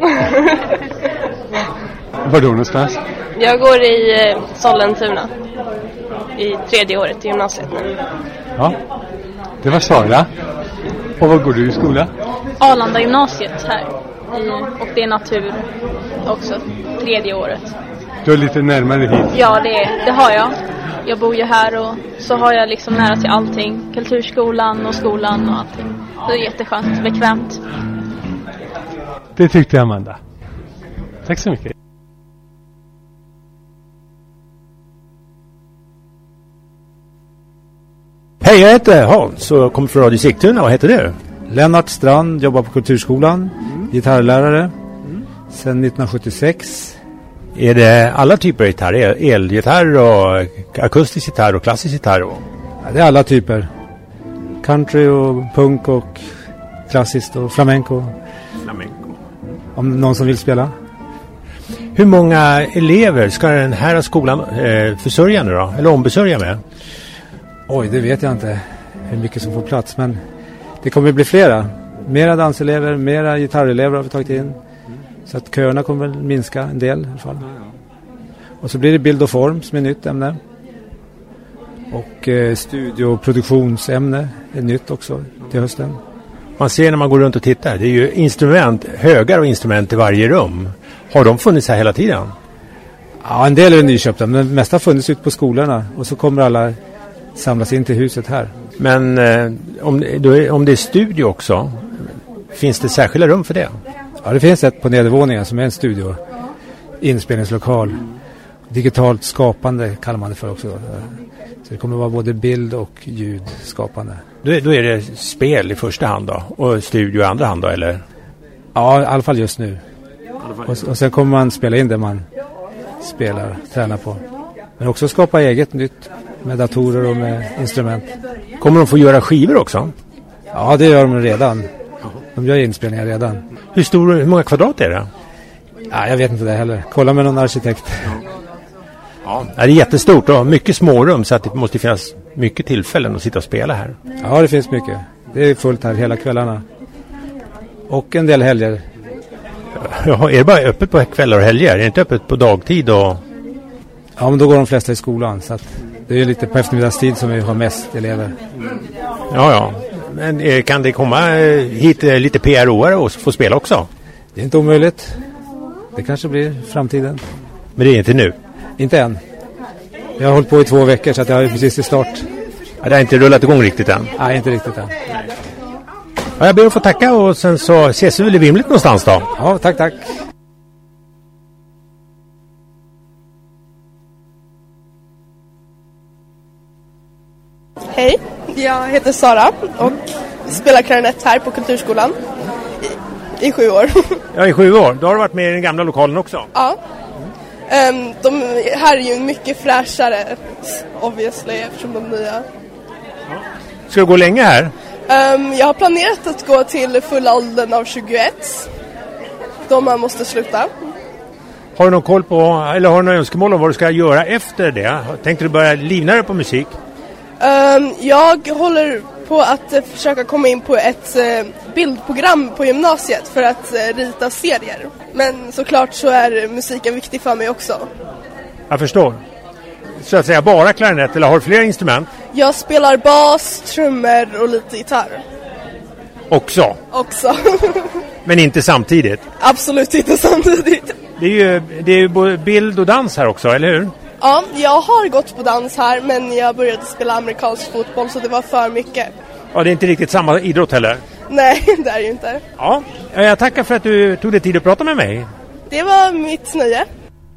Var då någonstans? Jag går i Sollentuna. I 3:e året i gymnasiet nu. Ja, det var Sara. Och vad går du i skola? Arlanda gymnasiet här. Och det är natur också. 3:e året. Du är lite närmare hit. Ja, det har jag. Jag bor ju här och så har jag liksom nära till allting. Kulturskolan och skolan och allting. Det är jätteskönt, bekvämt. Det tyckte Amanda. Tack så mycket. Hej, jag heter Hans och kommer från Radio Sigtuna. Vad heter du? Lennart Strand, jobbar på Kulturskolan, gitarrlärare sedan 1976. Är det alla typer av gitarr? Elgitarr och akustisk gitarr och klassisk gitarr? Ja, det är alla typer. Country och punk och klassiskt och flamenco. Om någon som vill spela. Hur många elever ska den här skolan försörja nu då? Eller ombesörja med? Oj, det vet jag inte hur mycket som får plats, men det kommer bli flera. Mera danselever, mera gitarrelever har vi tagit in. Så att köerna kommer väl minska en del i alla fall. Och så blir det bild och form som är nytt ämne. Och studio- och produktionsämne är nytt också till hösten. Man ser när man går runt och tittar, det är ju instrument, högar och instrument i varje rum. Har de funnits här hela tiden? Ja, en del är nyköpta, men det mesta har funnits ut på skolorna. Och så kommer alla samlas in till huset här. Men om det är studio också, finns det särskilda rum för det? Ja, det finns ett på nedervåningen som är en studio. Inspelningslokal. Digitalt skapande kallar man det för också. Så det kommer att vara både bild och ljudskapande. Då är det spel i första hand då? Och studio i andra hand då, eller? Ja, i alla fall just nu. Och sen kommer man spela in det man spelar, tränar på. Men också skapa eget nytt med datorer och med instrument. Kommer de få göra skivor också? Ja, det gör de redan. De gör inspelningar redan. Hur många kvadrat är det? Ja, jag vet inte det heller. Kolla med någon arkitekt. Ja, det är jättestort och mycket smårum, så att det måste finnas mycket tillfällen att sitta och spela här. Ja, det finns mycket. Det är fullt här hela kvällarna. Och en del helger. Ja, är det bara öppet på kvällar och helger? Är det inte öppet på dagtid? Och... Ja, men då går de flesta i skolan. Så att det är lite på eftermiddagstid som vi har mest elever. Ja. Men kan det komma hit lite PRO-are och få spela också? Det är inte omöjligt. Det kanske blir framtiden. Men det är inte nu? Inte än. Jag har hållit på i 2 veckor så att jag är precis i start. Ja, det har inte rullat igång riktigt än? Nej, inte riktigt än. Ja, jag ber att få tacka och sen så ses vi väl i Vimlet någonstans då? Ja, tack. Hej, jag heter Sara och spelar klarinett här på Kulturskolan i 7 år. Ja, i 7 år. Då har du varit med i den gamla lokalen också? Ja. De här är ju mycket fräschare, obviously, eftersom de nya. Ska du gå länge här? Jag har planerat att gå till fulla åldern av 21, då man måste sluta. Har du någon koll på, eller har du någon önskemål om vad du ska göra efter det? Tänkte du börja livna dig på musik? Jag håller på att försöka komma in på ett bildprogram på gymnasiet för att rita serier. Men såklart så är musiken viktig för mig också. Jag förstår. Så att säga bara klarinett, eller har du fler instrument? Jag spelar bas, trummor och lite gitarr. Också? Också. Men inte samtidigt? Absolut inte samtidigt. Det är ju både bild och dans här också, eller hur? Ja, jag har gått på dans här, men jag började spela amerikansk fotboll så det var för mycket. Ja, det är inte riktigt samma idrott heller? Nej, det är ju inte. Ja, jag tackar för att du tog dig tid att prata med mig. Det var mitt nöje.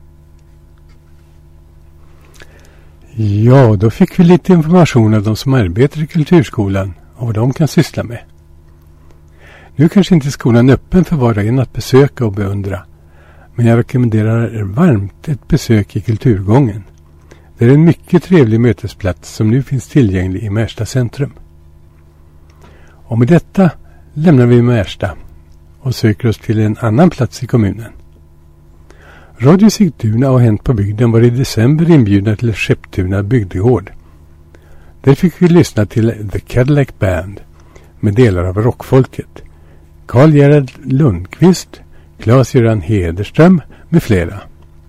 Ja, då fick vi lite information av de som arbetar i kulturskolan och vad de kan syssla med. Nu kanske inte skolan är öppen för var och en att besöka och beundra, men jag rekommenderar varmt ett besök i Kulturgången. Det är en mycket trevlig mötesplats som nu finns tillgänglig i Märsta centrum. Och med detta lämnar vi Märsta och söker oss till en annan plats i kommunen. Radio Sigtuna och Hänt på bygden var i december inbjudna till Skepptuna bygdegård. Där fick vi lyssna till The Cadillac Band med delar av rockfolket. Carl Gerhard Lundqvist, Claes-Göran Hederström med flera.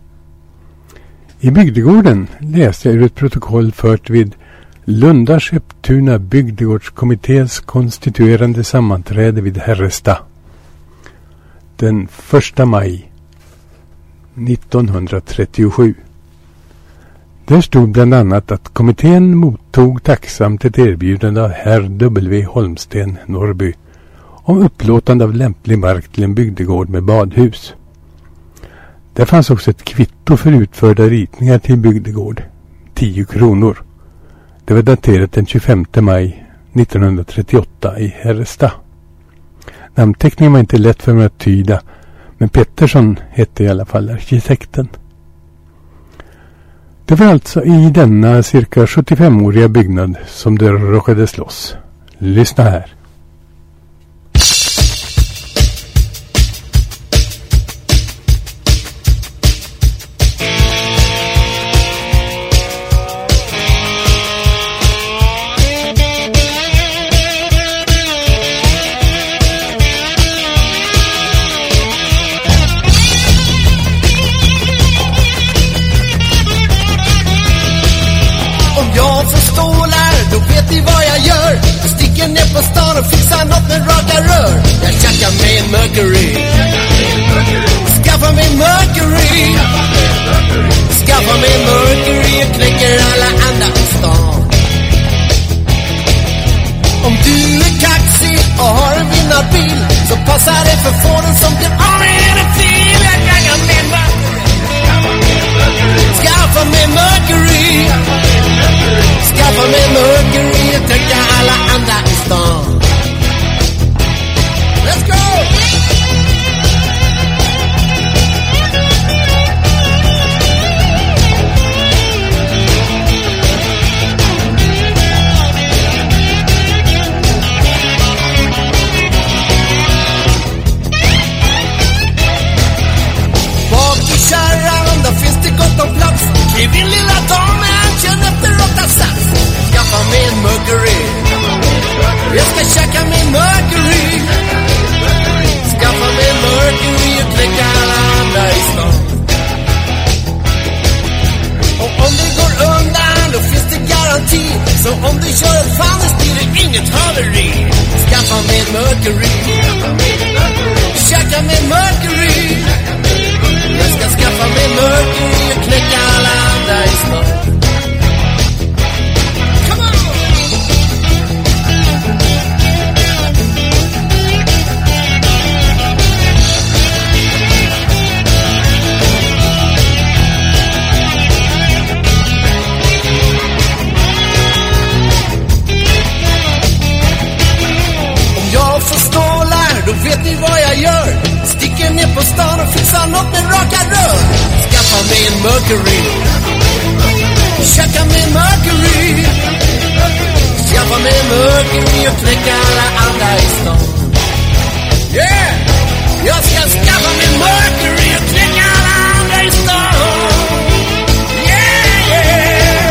I bygdegården läste jag ur ett protokoll fört vid Lunda Skepptuna bygdegårdskommittés konstituerande sammanträde vid Herresta den 1 maj 1937. Där stod bland annat att kommittén mottog tacksamt ett erbjudande av herr W. Holmsten Norrby om upplåtande av lämplig mark till en bygdegård med badhus. Där fanns också ett kvitto för utförda ritningar till bygdegård, 10 kronor. Det var daterat den 25 maj 1938 i Herresta. Namnteckningen var inte lätt för mig att tyda, men Pettersson hette i alla fall arkitekten. Det var alltså i denna cirka 75-åriga byggnad som det råkade slåss. Lyssna här. Mercury. Skaffa mig Mercury. Skaffa mig Mercury och knäcker alla andra i stan. Om du är kaxig och har en vinnarbil, så passar det för fåren som kan avgöra fil. Jag kan med Mercury. Skaffa mig Mercury. Skaffa mig Mercury och knäcker alla andra i stan. Let's go! Kliv in lilla damen, känn efter råtta sats. Skaffa mig en Mercury. Jag ska käka min Mercury. Skaffa mig en Mercury och knäcka alla andra i stan. Och om det går undan, då finns det garanti. Så om du kör ett fannes blir det inget haveri. Skaffa mig en Mercury. Käka min Mercury. Jag ska skaffa mig Mercury och knäcka alla andra i stan. Come on! Om jag får stålar, då vet ni vad jag gör. Sticker ner på stan och fixar något med raka rör. Skaffa mig en Mercury. Käka mig Mercury. Skaffa mig Mercury och knäcka alla andra i stan. Yeah! Jag ska skaffa mig Mercury och knäcka alla andra i stan. Yeah, yeah!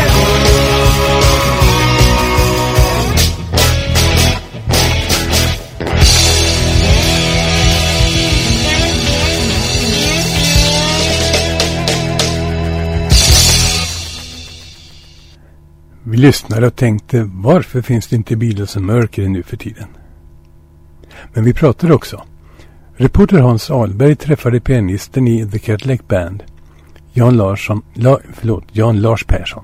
Vi lyssnade och tänkte, varför finns det inte bilar som Mercury nu för tiden? Men vi pratade också. Reporter Hans Ahlberg träffade pianisten i The Cadillac Band, Jan Lars Persson.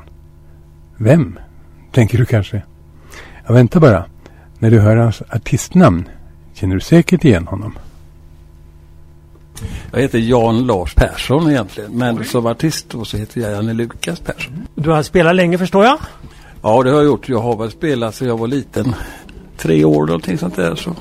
Vem? Tänker du kanske? Jag väntar bara. När du hör hans artistnamn, känner du säkert igen honom. Jag heter Jan Lars Persson egentligen, men som artist då så heter jag Janne Lukas Persson. Du har spelat länge förstår jag? Ja, det har jag gjort. Jag har väl spelat sedan jag var liten. 3 år någonting sånt där så.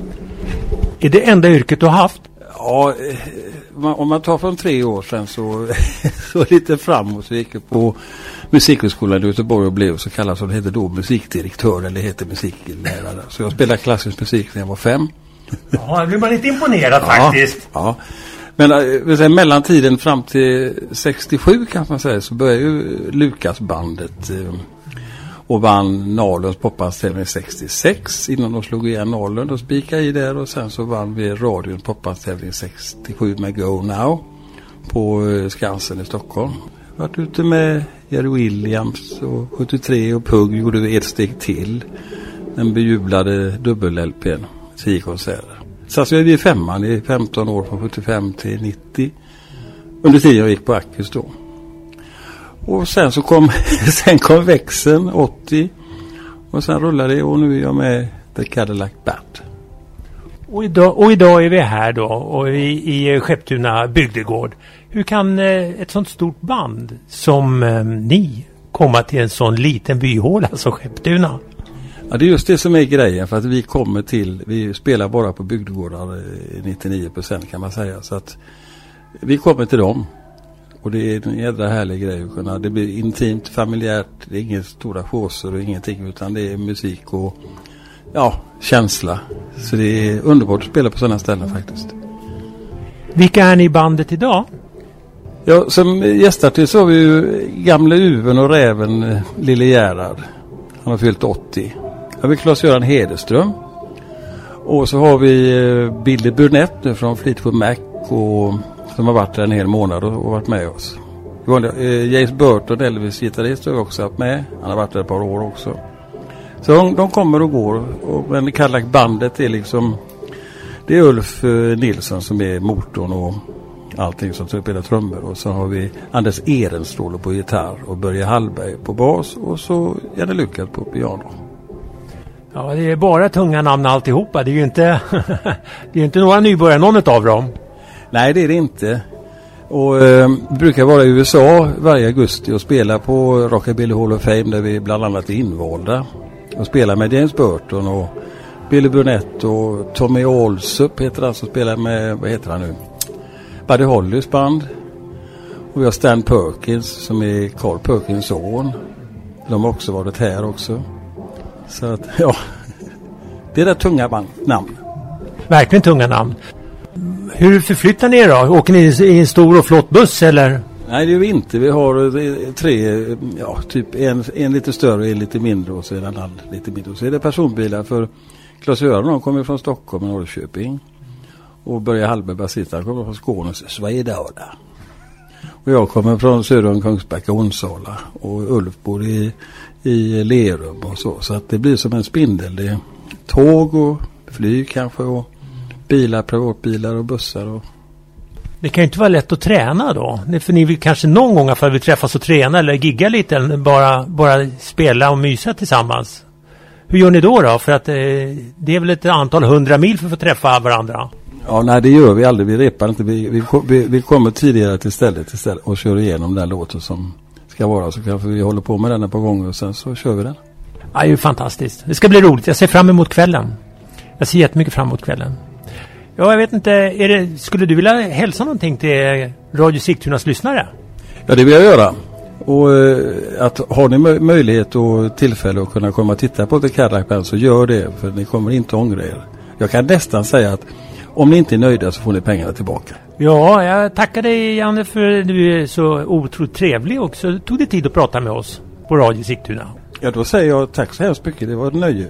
Är det enda yrket du har haft? Ja, om man tar från 3 år sedan så lite framåt så gick jag på Musikhögskolan i Göteborg och blev så kallad som det heter då musikdirektör eller heter musiklärare. Så jag spelade klassisk musik när jag var 5. Ja, jag blir bara lite imponerad faktiskt. Ja, men mellan tiden fram till 67 kan man säga så började ju Lukas-bandet och vann Nalunds popanställning 66 innan de slog igen Nalund och spikade i där och sen så vann vi radion popanställning 67 med Go Now på Skansen i Stockholm. Jag har varit ute med Jerry Williams och 73 och Pugg gjorde vi ett steg till. Den bejublade dubbel-LPn, 10 konserter. Så alltså vi är 5 i 15 år från 75 till 90. Under tiden jag gick på Akkus då. Och sen så kom växeln 80 och sen rullade det och nu är jag med The Cadillac Band. Och idag är vi här då och i Skepptuna bygdegård. Hur kan ett sånt stort band som ni komma till en sån liten byhåla som Skepptuna? Ja, det är just det som är grejen för att vi spelar bara på bygdegårdar 99% kan man säga så att vi kommer till dem. Och det är en jädra härlig grej att kunna. Det blir intimt, familjärt, det är inga stora shower och ingenting utan det är musik och känsla. Så det är underbart att spela på sådana ställen faktiskt. Vilka är ni i bandet idag? Ja, som gästartist så har vi ju gamla Uven och räven Lille Gerhard. Han har fyllt 80. Har vi Claes-Göran Hederström. Och så har vi Billy Burnett nu från Fleetwood Mac och som har varit där en hel månad och varit med oss. James Burton, Elvis gitarrist, har också varit med. Han har varit där ett par år också. Så de kommer och går. Men Cadillac bandet är liksom... Det är Ulf Nilsson som är motorn och allting som spelar trummor. Och så har vi Anders Ehrenstråle på gitarr och Börje Hallberg på bas. Och så Janne Lukas på piano. Ja, det är bara tunga namn alltihopa. Det är ju inte, det är inte några nybörjare, någon av dem. Nej, det är det inte. Och brukar vara i USA varje augusti och spela på Rockabilly Hall of Fame där vi bland annat är invalda. Och spelar med James Burton och Billy Burnett och Tommy Allsup heter han som spelar med, vad heter han nu? Buddy Hollys band. Och vi har Stan Perkins som är Carl Perkins son. De har också varit här också. Så att, det är det tunga namn. Verkligen tunga namn. Hur förflyttar ni er då? Åker ni i en stor och flott buss eller? Nej, det är vi inte. Vi har 3, typ en lite större och en lite mindre och så är en annan lite mindre. Och så är det personbilar för Claes-Göran kommer från Stockholm och Norrköping. Och Börje Hallberg basisten kommer från Skånes Svedala. Och jag kommer från söder om Kungsbacka och Onsala. Och Ulf bor i Lerum och så. Så att det blir som en spindel. Det är tåg och flyg kanske och bilar, privatbilar och bussar. Och... Det kan ju inte vara lätt att träna då. För ni vill kanske någon gång för att vi träffas och träna eller gigga lite. Eller bara spela och mysa tillsammans. Hur gör ni då? För att det är väl ett antal 100 mil för att få träffa varandra. Ja, nej det gör vi aldrig. Vi repar inte. Vi kommer tidigare till stället och kör igenom den låten som ska vara. Så kanske vi håller på med den ett par gånger och sen så kör vi den. Ja, det är ju fantastiskt. Det ska bli roligt. Jag ser fram emot kvällen. Jag ser jättemycket fram emot kvällen. Ja, jag vet inte. Skulle du vilja hälsa någonting till Radio Sigtunas lyssnare? Ja, det vill jag göra. Och att har ni möjlighet och tillfälle att kunna komma och titta på The Cadillac Band så gör det. För ni kommer inte ångra er. Jag kan nästan säga att om ni inte är nöjda så får ni pengarna tillbaka. Ja, jag tackar dig Janne för att du är så otroligt trevlig och så tog det tid att prata med oss på Radio Sigtuna. Ja, då säger jag tack så hemskt mycket. Det var ett nöje.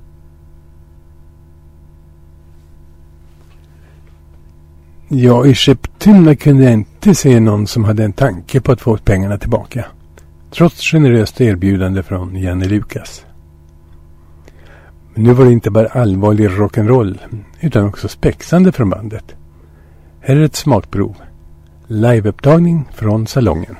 Ja, i Skepptuna kunde jag inte se någon som hade en tanke på att få pengarna tillbaka. Trots generöst erbjudande från Janne Lukas. Men nu var det inte bara allvarlig rock'n'roll utan också spexande från bandet. Här är ett smakprov. Liveupptagning från salongen.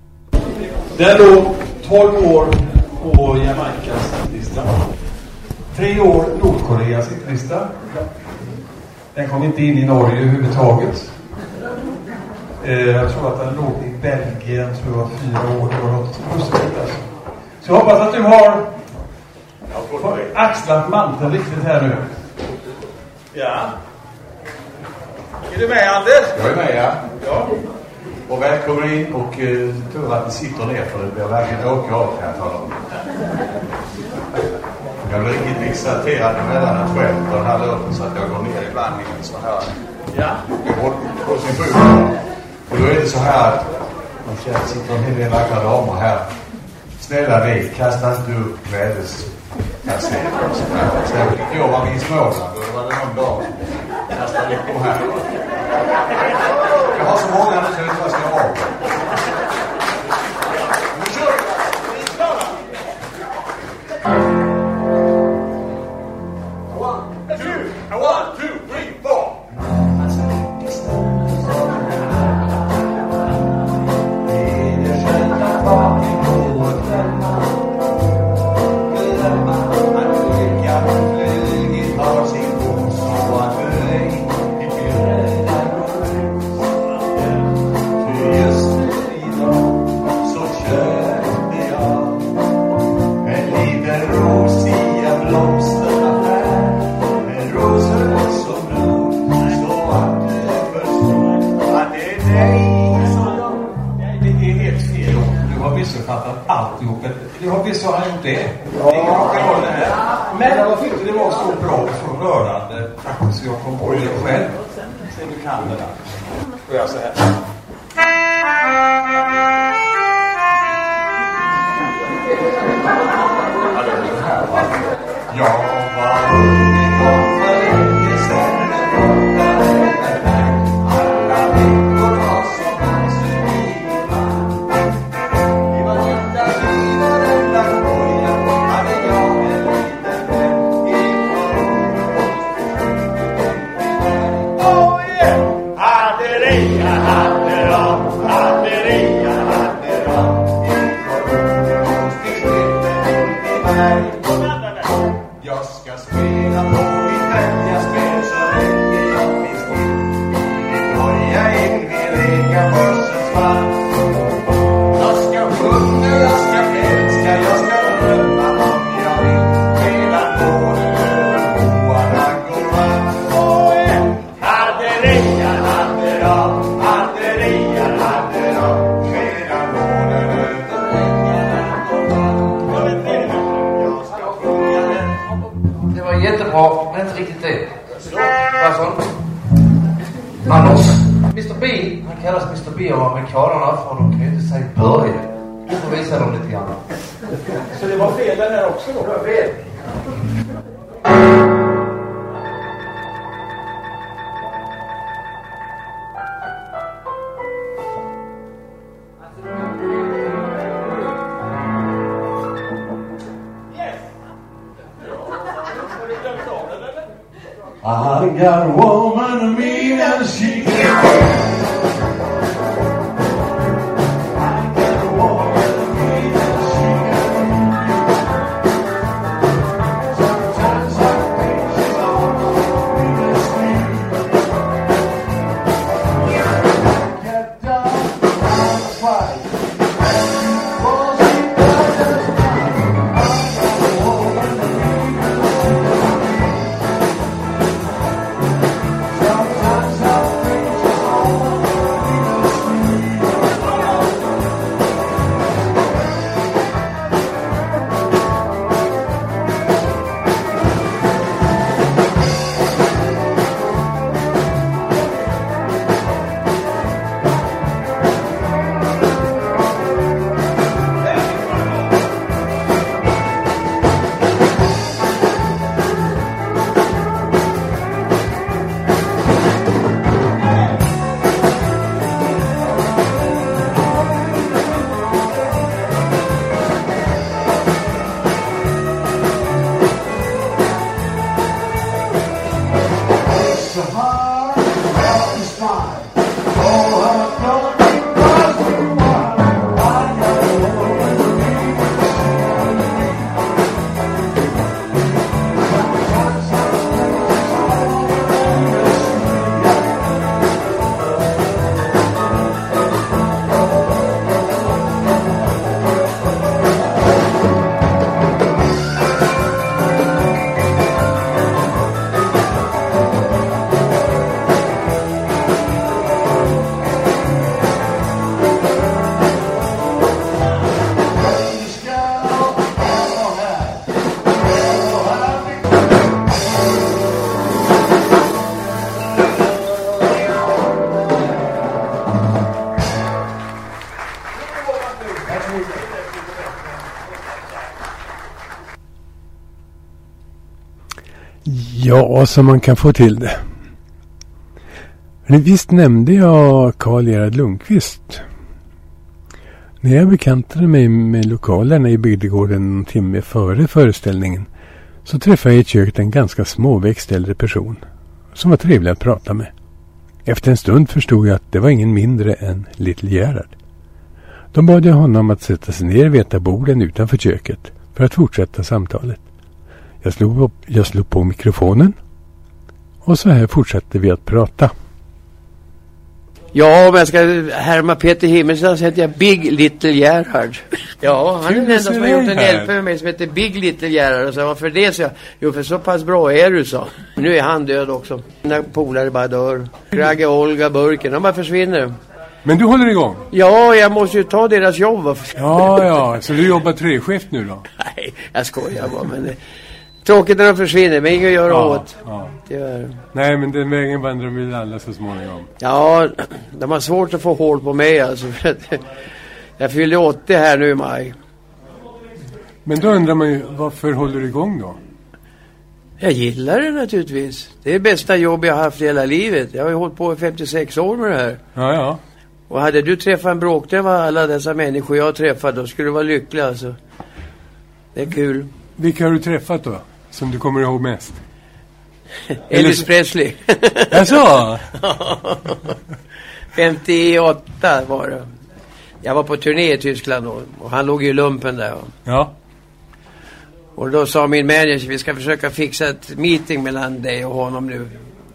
Det är då 12 år på Jamaicas listan. 3 år Nordkoreas hitlista. Den kom inte in i Norge överhuvudtaget. Jag tror att den låg i Belgien, tror jag, 4 år. Det var något lustigt alltså. Så jag hoppas att du har axlat manteln riktigt här nu. Ja. Är du med, Anders? Jag är med, ja. Och välkommen in och tur att ni sitter ner, för det blir verkligen åka av, kan jag tala om. Jag blir riktigt exalterad emellanåt själv på den här låten, så att jag går ner ibland i en sån här position. Och då är det så här att det sitter en hel del vackra damer här. Snälla ni, kasta inte upp klädeskassetter och sånt här. Särskilt jag var i Småland och det var det någon dag som kastade lite på här. Jag har så många nu så jag vet vad jag ska ha. Nu kör vi! One, two, three, four. Jag har visst har han gjort det. Men jag tyckte det var så bra och så rörande faktiskt, så jag kom på det själv. Se du kan det där. Och jag så här. Jag var ung för länge sedan. Alla veckor var som dansen i man. I varenda by, varenda koja hade jag en liten vän ifrån. Oh yeah! Haderia, hadera, haderia, hadera. Ifrån stigsmitten till mig. Jag ska spela på mitt välja spel så länge jag finns till. Det börjar in vid Regaforsens fall. Jag ska sjunga, jag ska älska, jag ska drömma om jag vill. Medan månen över hoarna går fram. Haderia, hadera, haderia, hadera. Medan månen över ängarna går fram. Jag ska sjunga den. Det var jättebra, men inte riktigt det. Persson. Anders. Mr. B, han kallas Mr. B av amerikanerna, för de kan ju inte säga Börje. Du får visa dem lite grann. Så det var fel den här också då? Det var fel. I got a woman to meet and she Ja, så man kan få till det. Men visst nämnde jag Karl Gerhard Lundqvist. När jag bekantade mig med lokalerna i bygdegården en timme före föreställningen så träffade jag i köket en ganska småväxt äldre person som var trevlig att prata med. Efter en stund förstod jag att det var ingen mindre än Little Gerhard. De bad jag honom att sätta sig ner vid ett av borden utanför köket för att fortsätta samtalet. Jag slog på mikrofonen och så här fortsatte vi att prata. Ja, om jag ska härma Peter Himmelsson så heter jag Big Little Gerhard. Ja, han är den enda som har gjort en LP med mig som heter Big Little Gerhard. Och så varför det så jag? Jo, för så pass bra är du, så. Nu är han död också. Mina polare bara dör. Kragge, Olga, Burken, de bara försvinner. Men du håller igång? Ja, jag måste ju ta deras jobb. Ja, så du jobbar treskift nu då? Nej, jag skojar bara, men tråkigt när de försvinner, men inget att göra åt. Ja. Det Nej, men den vägen vandrar vi alla så småningom. Ja, de har svårt att få hål på mig alltså. Jag fyller 80 här nu i maj. Men då undrar man ju, varför håller du igång då? Jag gillar det naturligtvis. Det är det bästa jobb jag har haft i hela livet. Jag har ju hållit på i 56 år med det här. Ja. Och hade du träffat en bråkdel av alla dessa människor jag träffat, då skulle du vara lycklig alltså. Det är kul. Vilka har du träffat då? Som du kommer ihåg mest? Elvis Presley. Jaså? 58 var det. Jag var på turné i Tyskland då, och han låg i lumpen där. Ja. Och då sa min manager, vi ska försöka fixa ett meeting mellan dig och honom nu.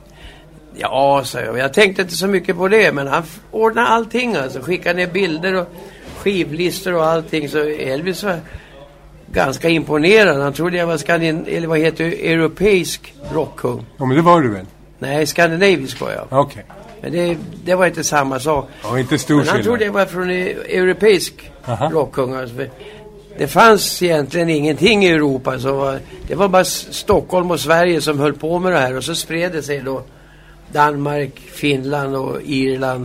Ja, sa jag. Jag tänkte inte så mycket på det, men han ordnade allting alltså. Skickade ner bilder och skivlistor och allting. Så Elvis var ganska imponerad. Han trodde jag var europeisk rockkung. Ja, men det var du väl? Nej, skandinavisk var jag. Okej. Men det var inte samma sak. Ja, inte stor men han trodde jag var från europeisk rockkung. Alltså. Det fanns egentligen ingenting i Europa. Så det var bara Stockholm och Sverige som höll på med det här. Och så spred det sig då Danmark, Finland och Irland.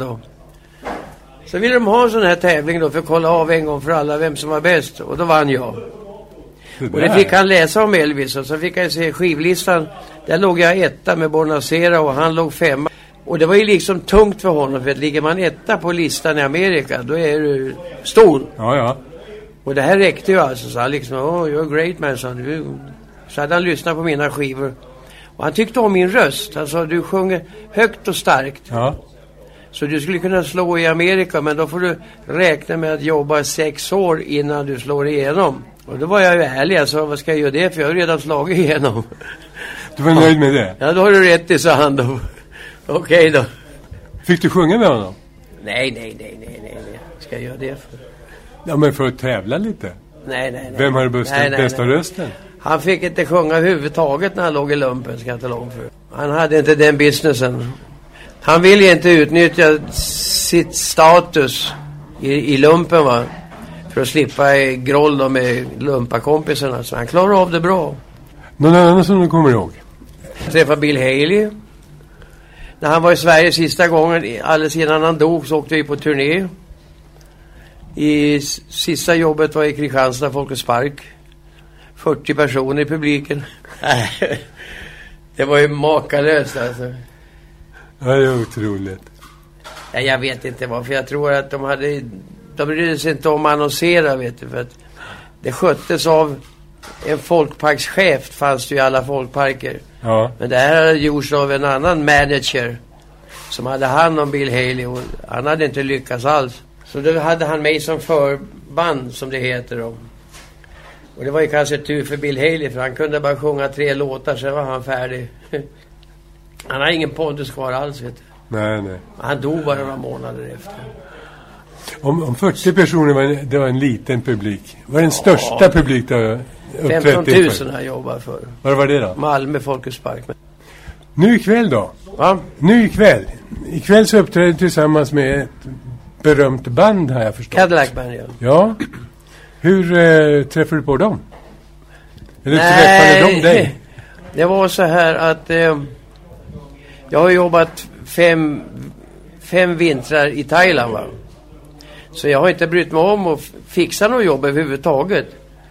Så ville de ha en sån här tävling då för att kolla av en gång för alla vem som var bäst. Och då vann jag. Och det fick han läsa om Elvis. Och så fick han se skivlistan. Där låg jag etta med Bonacera och han låg 5. Och det var ju liksom tungt för honom. För att ligger man etta på listan i Amerika, då är du stor. Ja. Och det här räckte ju alltså. Så han liksom, you're a great man, sa du. Så hade han lyssnat på mina skivor. Och han tyckte om min röst. Han sa, du sjunger högt och starkt. Ja. Så du skulle kunna slå i Amerika, men då får du räkna med att jobba 6 år innan du slår igenom. Och då var jag ju ärlig. Jag sa, vad ska jag göra det? För jag har redan slagit igenom. Du var nöjd med det? Ja, då har du rätt i, sa han då. Okej då. Fick du sjunga med honom? Nej. Ska jag göra det för? Ja, men för att tävla lite. Nej. Vem har bästa rösten? Han fick inte sjunga överhuvudtaget när han låg i lumpen, ska jag inte långt för. Han hade inte den businessen. Han ville inte utnyttja sitt status i lumpen, va? För att slippa groll då med lumpakompisarna. Så han klarade av det bra. Någon annan som du kommer ihåg? Jag träffade Bill Haley. När han var i Sverige sista gången, alldeles innan han dog, så åkte vi på turné. I sista jobbet var i Kristianstad, Folkets Park. 40 personer i publiken. Det var ju makalöst alltså. Ja, det är otroligt. Ja, jag vet inte varför. Jag tror att de brydde sig inte om att annonsera, vet du. För att det sköttes av en folkparkschef, fanns det ju i alla folkparker. Ja. Men det här hade gjorts av en annan manager som hade hand om Bill Haley. Och han hade inte lyckats alls. Så då hade han mig som förband, som det heter då. Och det var ju kanske tur för Bill Haley, för han kunde bara sjunga 3 låtar, så var han färdig. Han har ingen pondus kvar alls, vet du. Nej. Han dog bara några månader efter. Om 40 personer det var en liten publik. Var den största publik du uppträtt 15 000 har jag jobbat för. Vad var det då? Malmö Folkets Park. Nu ikväll då? Ja. Nu ikväll. Ikväll så uppträder du tillsammans med ett berömt band, har jag förstått. Cadillac Band, ja. Ja. Hur träffade du på dem? Eller träffade de dig? Det var så här att jag har jobbat 5 vintrar i Thailand, va. Så jag har inte brytt mig om att fixa något jobb överhuvudtaget.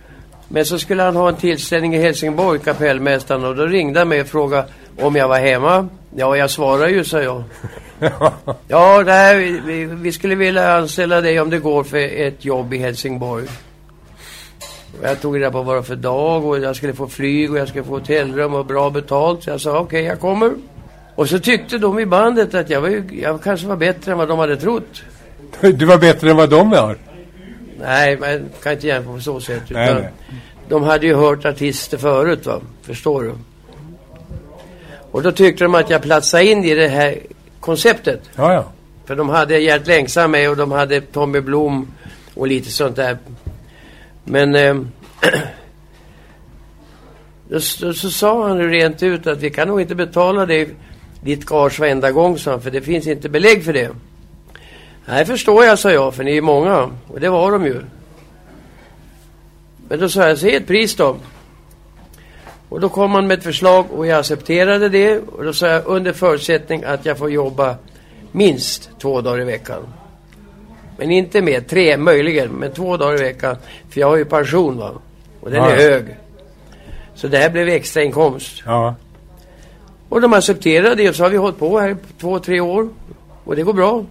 Men så skulle han ha en tillställning i Helsingborg, kapellmästaren, och då ringde han mig och frågade om jag var hemma. Ja, jag svarade ju, sa jag. Ja, nej, vi skulle vilja anställa dig om det går för ett jobb i Helsingborg. Och jag tog reda på vad det var för dag, och jag skulle få flyg och jag skulle få hotellrum och bra betalt. Så jag sa okej, jag kommer. Och så tyckte de i bandet att jag kanske var bättre än vad de hade trott. Du var bättre än vad de var? Nej, man kan inte jämföra på så sätt. Utan Nej. De hade ju hört artister förut, va? Förstår du? Och då tyckte de att jag platsade in i det här konceptet. Ja, ja. För de hade Gert Längsa med och de hade Tommy Blom och lite sånt där. Men så sa han rent ut att vi kan nog inte betala dig ditt gage varenda gång, så, för det finns inte belägg för det. Nej, förstår jag, sa jag, för ni är många. Och det var de ju. Men då sa jag, se ett pris då. Och då kom han med ett förslag och jag accepterade det. Och då sa jag, under förutsättning att jag får jobba minst 2 dagar i veckan. Men inte mer, 3 möjligen, men 2 dagar i veckan. För jag har ju pension, va. Och den är hög. Så det här blev extra inkomst. Ja. Och de accepterade det, och så har vi hållit på här 2-3 år. Och det går bra.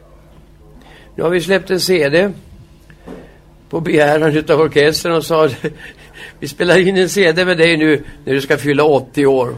Nu har vi släppt en CD på begäran utav orkestern och sa vi spelar in en CD med dig nu när du ska fylla 80 år.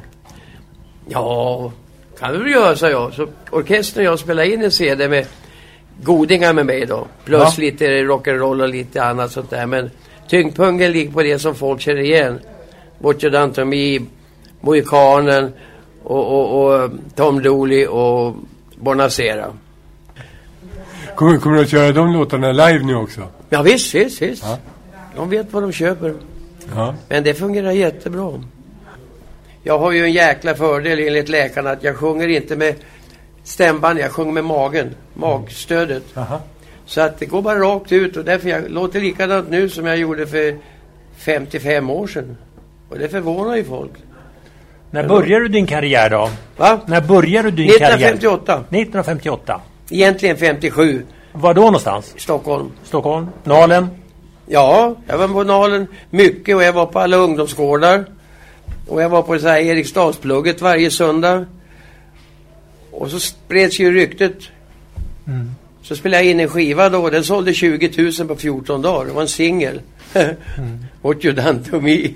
Ja, kan vi väl göra, sa jag. Så orkestern och jag spelar in en CD med godingar med mig då. Plus lite rock'n'roll och lite annat sånt där. Men tyngdpunkten ligger på det som folk känner igen. Butcher Dantomi, Mohikanen och Tom Dooley och Bonacera. Kommer du att köra de låtarna live nu också? Ja, visst. Ja. De vet vad de köper. Ja. Men det fungerar jättebra. Jag har ju en jäkla fördel enligt läkarna att jag sjunger inte med stämband, jag sjunger med magen. Magstödet. Aha. Så att det går bara rakt ut, och därför jag låter likadant nu som jag gjorde för 55 år sedan. Och det förvånar ju folk. När började du din karriär då? Va? När började du din 1958. karriär? 1958. Egentligen 57. Var då någonstans? Stockholm. Stockholm? Nalen? Ja, jag var på Nalen mycket, och jag var på alla ungdomsgårdar. Och jag var på så här Eriksdalsplugget varje söndag. Och så spreds ju ryktet. Mm. Så spelade jag in en skiva då. Den sålde 20 000 på 14 dagar. Det var en singel. What you done to me.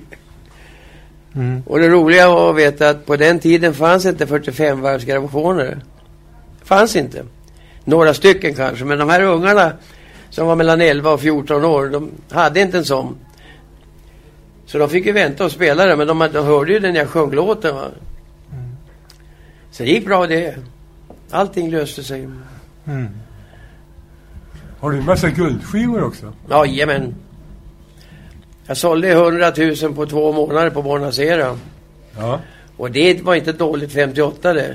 Mm. Och det roliga var att veta att på den tiden fanns inte 45-varvsgramofoner. Fanns inte. Några stycken kanske. Men de här ungarna som var mellan 11 och 14 år, de hade inte en sån. Så de fick ju vänta och spela det. Men de hörde ju den jag sjöng låten, va. Så det gick bra det. Allting löste sig. Mm. Har du en massa guldskivor också? Ja, men jag sålde 100 000 på 2 månader på Bonacera. Ja. Och det var inte dåligt 58 det.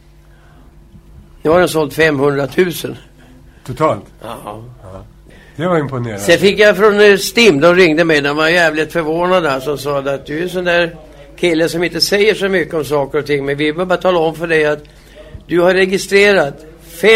Nu har den sålt 500 000. Totalt? Ja. Det var imponerande. Sen fick jag från Stim, de ringde mig. De var jävligt förvånade. Som sa att du är en sån där kille som inte säger så mycket om saker och ting. Men vi vill bara tala om för dig att du har registrerat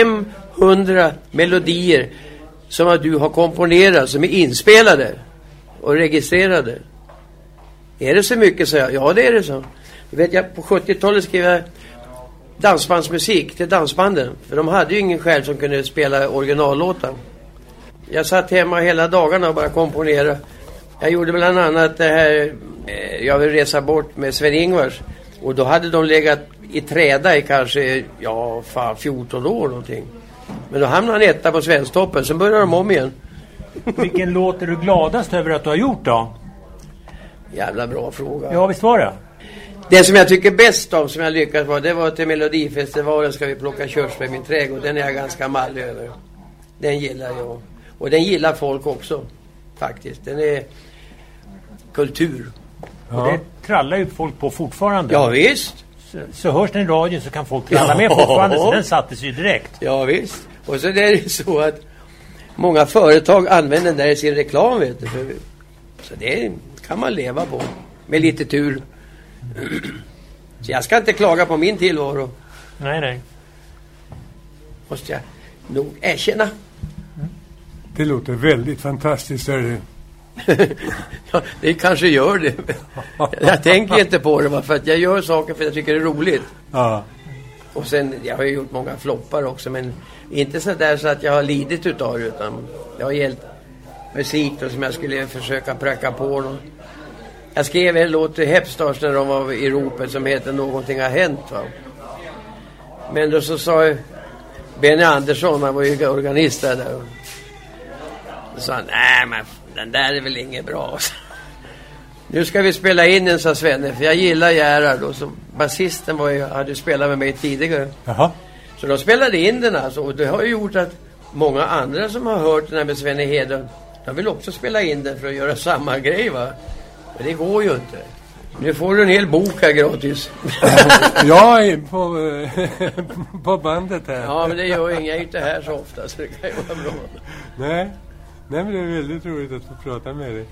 500 melodier som att du har komponerat, som är inspelade och registrerade. Är det så mycket, så jag? Ja, det är det, så. Vet jag, på 70-talet skrev jag dansbandsmusik till dansbanden. För de hade ju ingen själv som kunde spela originallåtar. Jag satt hemma hela dagarna och bara komponera. Jag gjorde bland annat det här Jag vill resa bort med Sven-Ingvars. Och då hade de legat i träda i kanske 14 år någonting. Men då hamnade han etta på Svensktoppen. Sen började de om igen. Vilken låt är du gladast över att du har gjort då? Jävla bra fråga. Ja, visst var det? Det som jag tycker bäst om, som jag lyckats med, det var till Melodifestivalen ska vi plocka körsbär i min trädgård. Den är jag ganska mall över. Den gillar jag. Och den gillar folk också, faktiskt. Den är kultur. Och det trallar ju folk på fortfarande. Ja, visst. Så hörs den i radion så kan folk tralla med fortfarande. Så den sattes ju direkt. Ja, visst. Och så är det så att många företag använder den där i sin reklam, vet du. Så det kan man leva på. Med lite tur. Så jag ska inte klaga på min tillvaro. Nej. Måste jag nog erkänna. Det låter väldigt fantastiskt. Ja, det kanske gör det. Jag tänker inte på det, för att jag gör saker för att jag tycker det är roligt. Ja. Och sen, jag har ju gjort många floppar också, men inte så där så att jag har lidit utav det, utan jag har gällt musik då, som jag skulle försöka pracka på dem. Jag skrev en låt till Hepstars när de var i ropet som heter Någonting har hänt, va. Men då så sa Benny Andersson, han var ju organist där, och sa han, nej men den där är väl inget bra. Nu ska vi spela in den, sa Svenne, för jag gillar Gerhard, och så basisten hade spelat med mig tidigare. Jaha. Så de spelade in den alltså, och det har ju gjort att många andra som har hört den här med Svenne Hedlund, de vill också spela in den för att göra samma grej, va. Men det går ju inte. Nu får du en hel bok här gratis. Jag är på bandet här. Ja, men det gör inget. Jag är inte här så ofta, så det kan ju vara bra. Nej, men det är väldigt roligt att få prata med dig.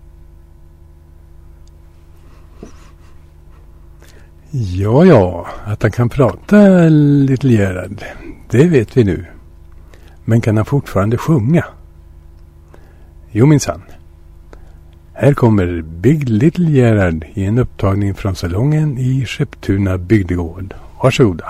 Ja, att han kan prata lite Gerhard, det vet vi nu. Men kan han fortfarande sjunga? Jo, minsann. Här kommer Big Little Gerhard i en upptagning från salongen i Skepptuna bygdegård. Varsågoda.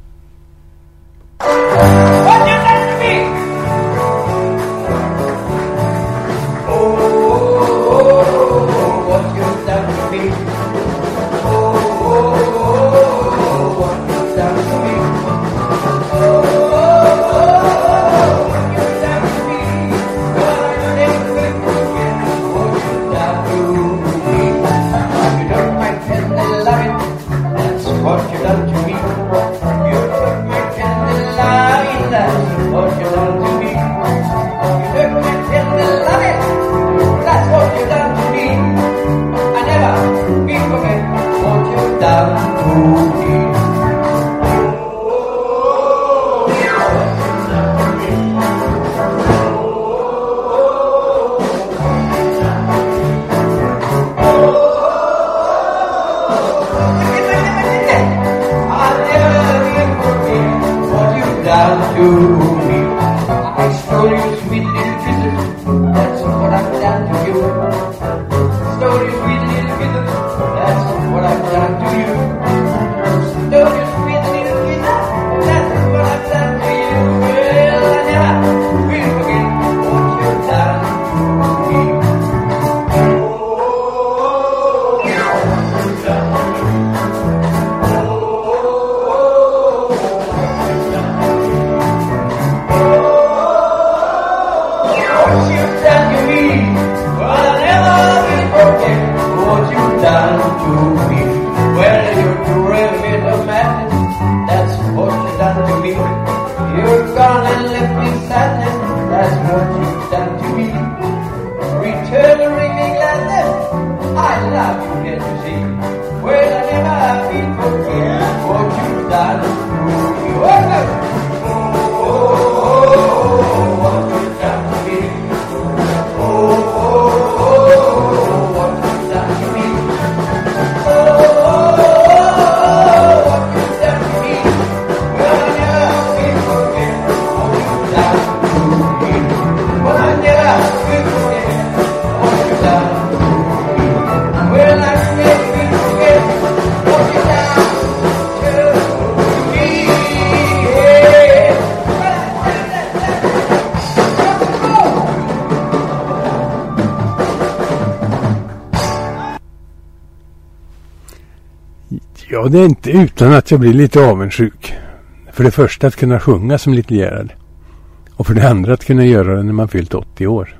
Ja, det är inte utan att jag blir lite avundsjuk. För det första att kunna sjunga som Little Gerhard. Och för det andra att kunna göra det när man fyllt 80 år.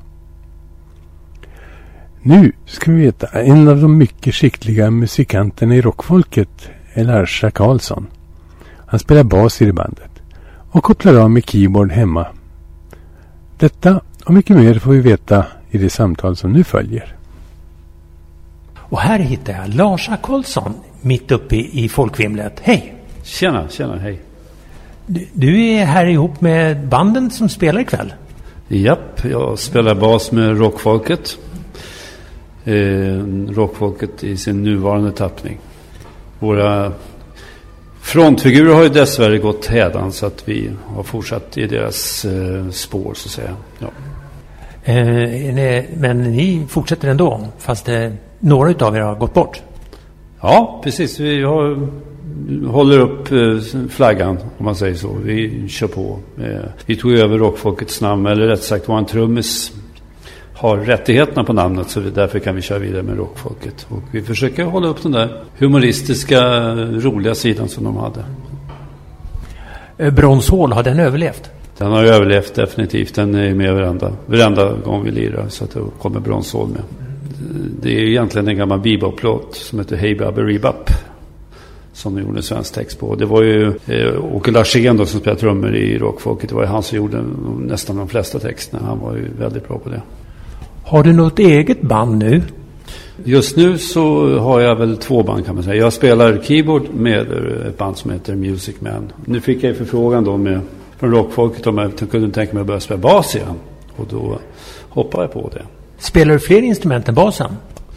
Nu ska vi veta, en av de mycket skickliga musikanterna i rockfolket är Larsa Karlsson. Han spelar bas i det bandet och kopplar av med keyboard hemma. Detta och mycket mer får vi veta i det samtal som nu följer. Och här hittar jag Larsa Karlsson mitt uppe i folkvimlet. Hej! Tjena, hej. Du är här ihop med banden som spelar ikväll? Japp, jag spelar bas med rockfolket. Rockfolket i sin nuvarande tappning. Våra frontfigurer har ju dessvärre gått hädan, så att vi har fortsatt i deras spår, så att säga. Ja. Men ni fortsätter ändå, fast några av er har gått bort. Ja, precis. Vi håller upp flaggan, om man säger så. Vi kör på. Vi tog över Rockfolkets namn, eller rätt sagt vår trummis har rättigheterna på namnet, så därför kan vi köra vidare med Rockfolket. Och vi försöker hålla upp den där humoristiska, roliga sidan som de hade. Bronshål, har den överlevt? Den har överlevt definitivt. Den är med varenda gång vi lirar, så att det kommer Bronshål med. Det är egentligen en gammal bebop-låt som heter Hey Babberibap, som de gjorde en svensk text på. Det var ju Åke Larsén då, som spelade trummor i Rockfolket. Det var han som gjorde nästan de flesta texterna. Han var ju väldigt bra på det. Har du något eget band nu? Just nu så har jag väl 2 band, kan man säga. Jag spelar keyboard med ett band som heter Music Man. Nu fick jag förfrågan då från Rockfolket om jag kunde tänka mig att börja spela bas igen. Och då hoppade jag på det. Spelar du fler instrument än basen?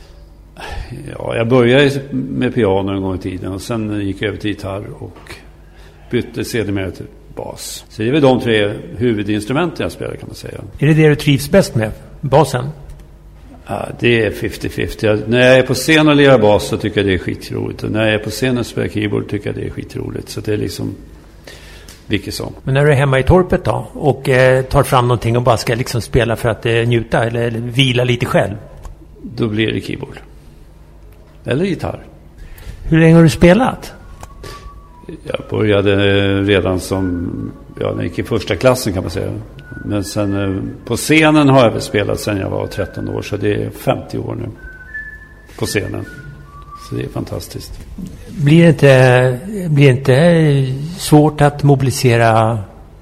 Ja, jag började med piano en gång i tiden och sen gick jag över till gitarr och bytte sedermera till bas. Så det är väl de 3 huvudinstrumenten jag spelar, kan man säga. Är det du trivs bäst med? Basen? Ja, det är 50-50. När jag är på scen och lirar bas så tycker jag det är skitroligt. Och när jag är på scen och spelar keyboard tycker jag det är skitroligt. Så det är liksom vilket som. Men när du är hemma i torpet då och tar fram någonting och bara ska liksom spela för att njuta eller vila lite själv? Då blir det keyboard. Eller gitarr. Hur länge har du spelat? Jag började redan när jag gick i första klassen, kan man säga. Men sen på scenen har jag väl spelat sedan jag var 13 år. Så det är 50 år nu på scenen. Så det är fantastiskt. Blir det inte svårt att mobilisera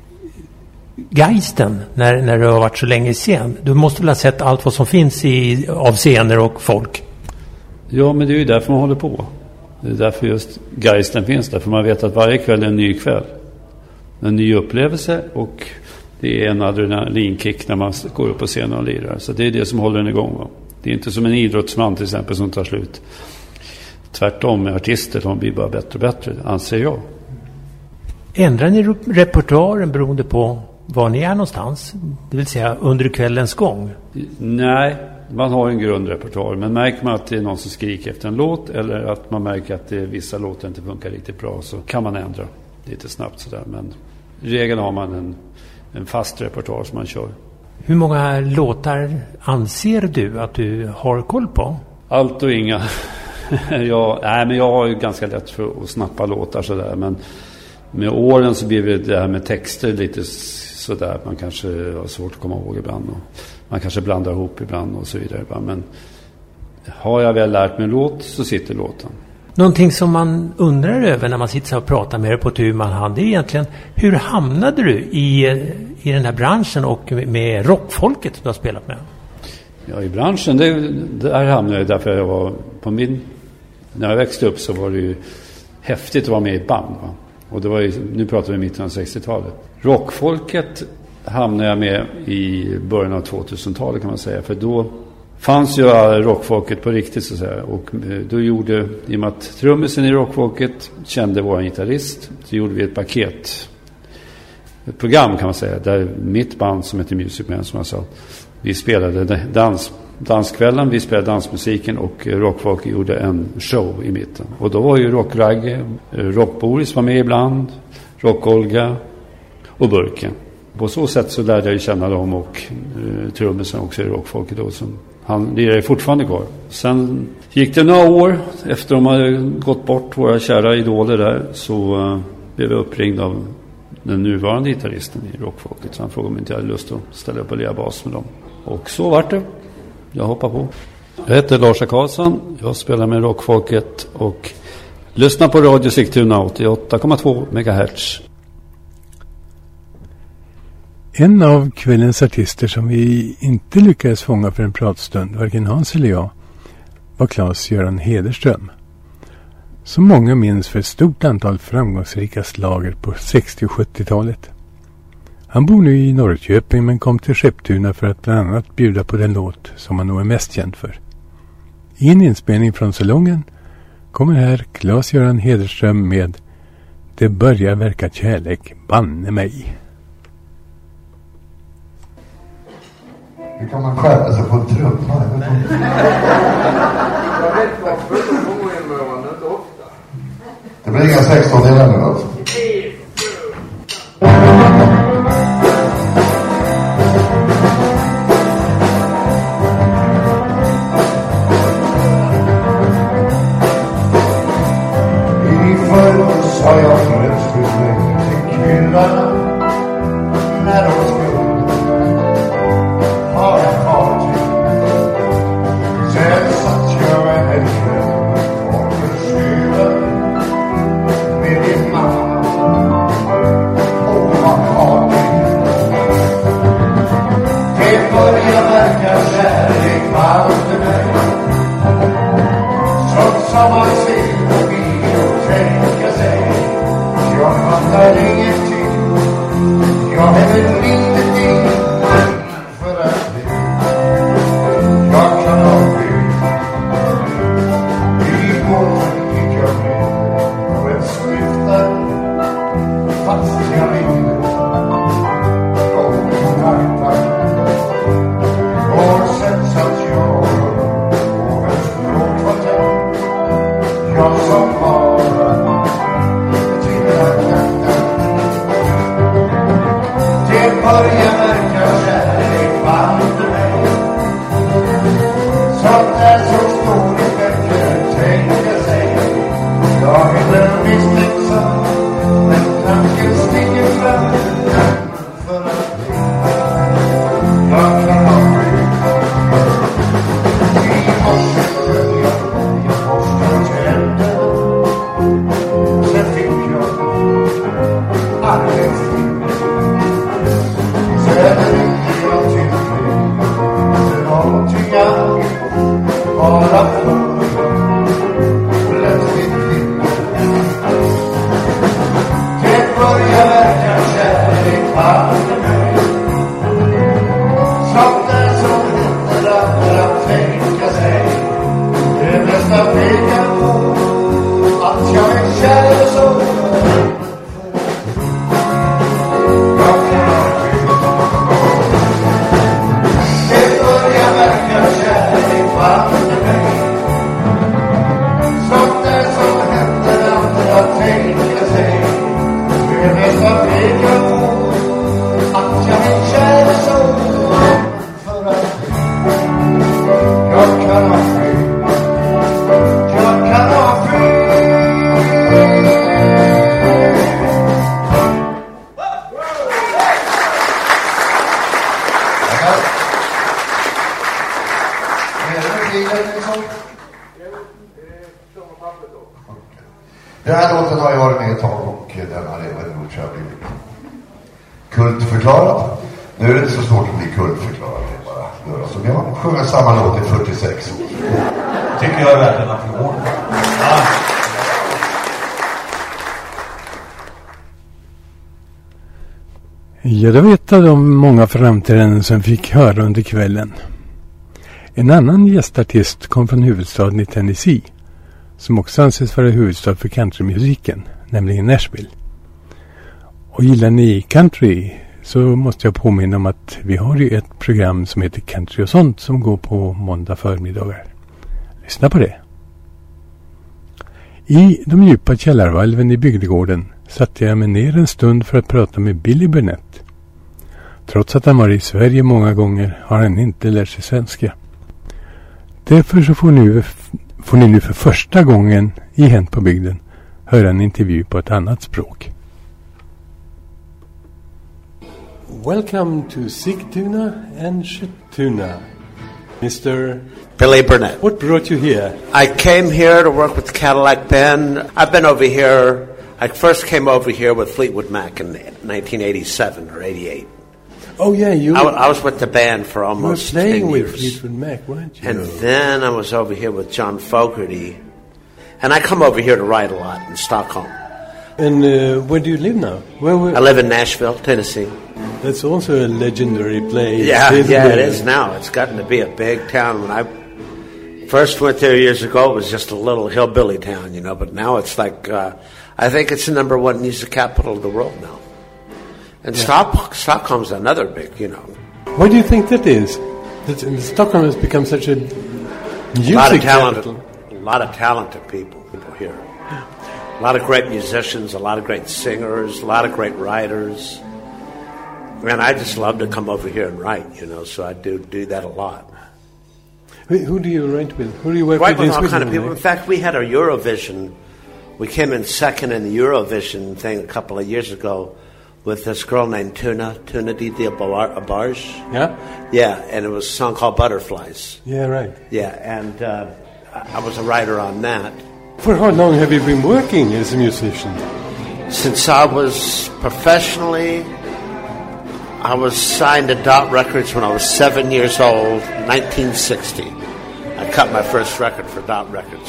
geisten när du har varit så länge i scen? Du måste väl ha sett allt vad som finns av scener och folk? Ja, men det är ju därför man håller på. Det är därför just geisten finns där. För man vet att varje kväll är en ny kväll. En ny upplevelse, och det är en adrenalinkick när man går upp på scenen och lirar. Så det är det som håller den igång. Va? Det är inte som en idrottsman till exempel som tar slut. Tvärtom med artister, de blir bara bättre och bättre, anser jag. Ändrar ni repertoaren beroende på var ni är någonstans? Det vill säga under kvällens gång? Nej, man har en grundrepertoar. Men märker man att det är någon som skriker efter en låt, eller att man märker att vissa låtar inte funkar riktigt bra, så kan man ändra lite snabbt sådär. Men i regel har man en fast repertoar som man kör. Hur många låtar anser du att du har koll på? Allt och inga. Men jag har ju ganska lätt för att snappa låtar sådär. Men med åren så blir det här med texter lite sådär. Man kanske har svårt att komma ihåg ibland. Och man kanske blandar ihop ibland och så vidare. Men har jag väl lärt mig en låt så sitter låten. Någonting som man undrar över när man sitter och pratar med dig på tu man hand, det är egentligen, hur hamnade du i den här branschen och med rockfolket du har spelat med? Ja, i branschen, där hamnade jag därför jag var när jag växte upp så var det ju häftigt att vara med i ett band. Va? Och det var ju, nu pratar vi mitten av 60-talet. Rockfolket hamnade jag med i början av 2000-talet, kan man säga. För då fanns ju rockfolket på riktigt, så att säga. Och då i och med att trummisen i rockfolket kände vår gitarrist, så gjorde vi ett program, kan man säga, där mitt band som heter Music Man, som jag sa, vi spelade danskvällen, vi spelade dansmusiken, och rockfolket gjorde en show i mitten. Och då var ju Rockragge, Rockboris var med ibland, Rock-Olga och Burken. På så sätt så lärde jag känna dem, och trummisen också i rockfolket då, som han lirar fortfarande kvar. Sen gick det några år efter de hade gått bort, våra kära idoler där, så blev jag uppringd av den nuvarande gitarristen i rockfolket. Så han frågade om inte jag hade lust att ställa upp och lira bas med dem. Och så vart det. Jag hoppar på. Jag heter Lars Karlsson. Jag spelar med rockfolket och lyssnar på Radio Sigtuna 88,2 MHz. En av kvällens artister som vi inte lyckades fånga för en pratstund, varken Hans eller jag, var Claes-Göran Hederström. Som många minns för ett stort antal framgångsrika slager på 60- och 70-talet. Han bor nu i Norrköping men kom till Skepptuna för att bland annat bjuda på den låt som han nog är mest känd för. I en inspelning från salongen kommer här Claes-Göran Hederström med Det börjar verka kärlek, banne mig. Hur kan man skära sig på en trumma? Det blir inga 16-delar nu alltså. Har jag plötsligt mig till killarna när de skulle ha en party. Sen satt jag en kväll och försökte med din mamma och var party. Det börjar verka kärlek bland mig som man ser på bio och tänker sig. Jag fattar ingenting. Jag har väl ingenting för att bli. Jag kan aldrig. I morgon gick jag med på ett slyftar. Fast jag ville. Och kontaktar. Och sen satt jag på en språkkvartär. Jag som bara börjar märka kärlek bland mig. Sånt där så står det bättre tänka sig. Jag är väl misstänksam, men tanken stiger fram för att bli. Jag kan aldrig. I morse föll jag borstar tänder. Sen fick jag arbetstid. Bara för plötsligt vinna. Det börjar verka kärlek bland mig. Sånt där som händer andra tänka sig. Det bästa pekar på att jag är kär så. Jag kan aldrig. Det börjar verka kärlek bland mig. Sånt där som händer andra tänka sig. Det bästa pekar på att jag är kär så. För att jag kan aldrig. Jag kan aldrig. Den här låten har jag varit med ett tag och den har även gjort så jag blivit kultförklarad. Nu är det inte så svårt att bli kultförklarad. Det är bara att göra som jag. Sjunga samma låt i 46 år. Tycker jag är värd en applåd. Ja, det var ett av de många framträdanden som fick höra under kvällen. En annan gästartist kom från huvudstaden i Tennessee, som också anses vara huvudstad för countrymusiken, nämligen Nashville. Och gillar ni country så måste jag påminna om att vi har ju ett program som heter Country och sånt som går på måndag förmiddagar. Lyssna på det. I de djupa källarvalven i bygdegården satte jag mig ner en stund för att prata med Billy Burnett. Trots att han var i Sverige många gånger har han inte lärt sig svenska. Därför så får ni nu för första gången i Hänt på bygden höra en intervju på ett annat språk. Welcome to Sigtuna and Shatuna, Mr. Billy Burnett. What brought you here? I came here to work with the Cadillac Band. I've been over here. I first came over here with Fleetwood Mac in 1987 or 88. Oh yeah, I was with the band for almost 10 years. You were playing with Fleetwood Mac, weren't you? And then I was over here with John Fogerty. And I come over here to write a lot in Stockholm. And where do you live now? I live in Nashville, Tennessee. That's also a legendary place. Yeah, it is now. It's gotten to be a big town. When I first went there years ago, it was just a little hillbilly town, you know. But now it's like, I think it's the number one music capital of the world now. And Stockholm's another big, you know. Why do you think that is? Stockholm has become such a music capital. A lot of talented people here. A lot of great musicians, a lot of great singers, a lot of great writers. Man, I just love to come over here and write, so I do that a lot. Who do you write with? Who do you work with? With all kind of people. In fact, we had our Eurovision. We came in second in the Eurovision thing a couple of years ago with this girl named Tuna Di Barge. Yeah? Yeah, and it was a song called Butterflies. Yeah, right. Yeah, and I was a writer on that. For how long have you been working as a musician? Since I was professionally, I was signed to Dot Records when I was 7 years old, 1960. I cut my first record for Dot Records.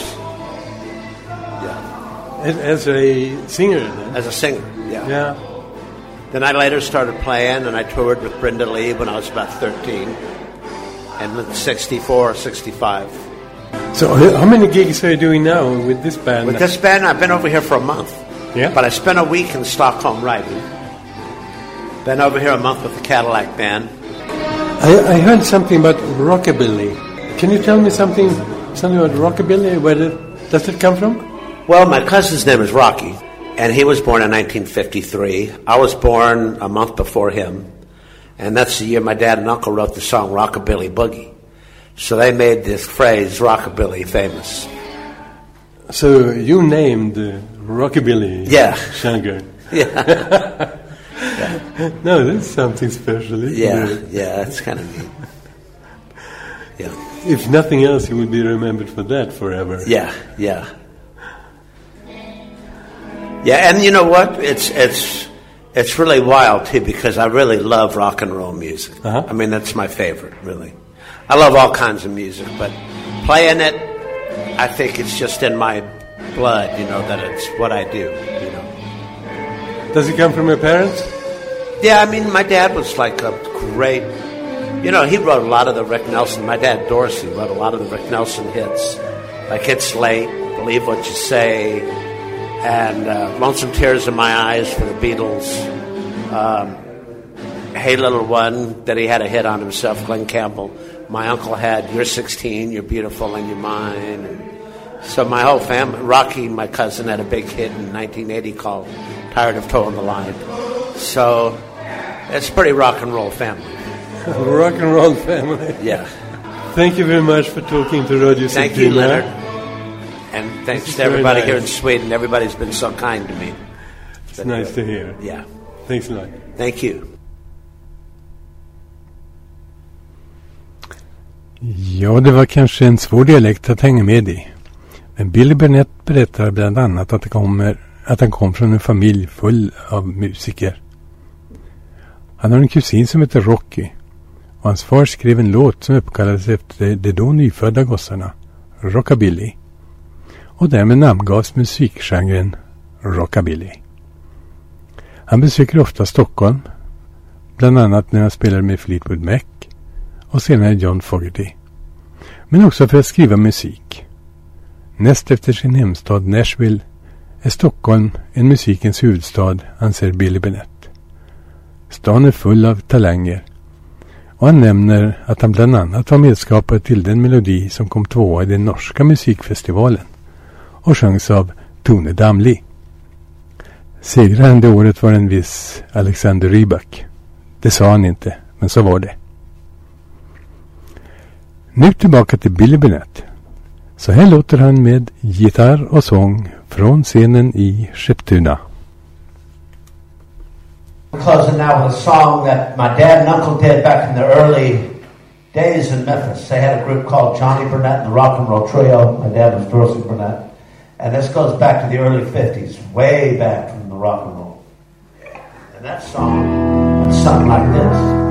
Yeah. As a singer then? As a singer, yeah. Yeah. Then I later started playing, and I toured with Brenda Lee when I was about 13. And with 64, 65. So how many gigs are you doing now with this band? With this band, I've been over here for a month. Yeah? But I spent a week in Stockholm writing. Been over here a month with the Cadillac Band. I heard something about rockabilly. Can you tell me something about rockabilly? Where does it come from? Well, my cousin's name is Rocky, and he was born in 1953. I was born a month before him, and that's the year my dad and uncle wrote the song Rockabilly Boogie. So they made this phrase, rockabilly, famous. So you named rockabilly genre. Yeah. Yeah. No, that's something special, isn't it? Yeah, it's kind of neat. Yeah. If nothing else, you would be remembered for that forever. Yeah. Yeah, and you know what? It's really wild, too, because I really love rock and roll music. Uh-huh. I mean, that's my favorite, really. I love all kinds of music, but playing it, I think it's just in my blood, that it's what I do, Does it come from your parents? Yeah, I mean, my dad was like a great... he wrote a lot of the Rick Nelson... My dad, Dorsey, wrote a lot of the Rick Nelson hits. Like It's Late, Believe What You Say, and Lonesome Tears in My Eyes for the Beatles. Hey Little One, that he had a hit on himself, Glenn Campbell. My uncle had You're 16, You're Beautiful, and You're Mine. And so my whole family... Rocky, my cousin, had a big hit in 1980 called Tired of Towing the Line. So it's a pretty rock and roll family. Rock and roll family. Yeah. Thank you very much for talking to Radio Sigtuna. Thank you, Leonard. And thanks to everybody here in Sweden. Everybody's been so kind to me. It's nice to hear. Yeah. Thanks a lot. Thank you. Ja, det var kanske en svår dialekt att hänga med i. Men Billy Burnett berättar bland annat att han kom från en familj full av musiker. Han har en kusin som heter Rocky. Och hans far skrev en låt som uppkallades efter de då nyfödda gossarna, Rockabilly. Och därmed namngavs musikgenren Rockabilly. Han besöker ofta Stockholm, bland annat när han spelar med Fleetwood Mac och senare John Fogerty. Men också för att skriva musik. Näst efter sin hemstad Nashville är Stockholm en musikens huvudstad, anser Billy Burnett. Stan är full av talanger och han nämner att han bland annat var medskapare till den melodi som kom tvåa i den norska musikfestivalen och sjöngs av Tone Damli. Segraren det året var en viss Alexander Rybak. Det sa han inte, men så var det. Nu tillbaka till Billy Burnett. Så här låter han med gitarr och sång från scenen i Skepptuna. Closing now with a song that my dad and uncle did back in the early days in Memphis. They had a group called Johnny Burnett and the Rock and Roll Trio. My dad was Dorsey Burnett. And this goes back to the early 50s, way back from the rock and roll. And that song is something like this.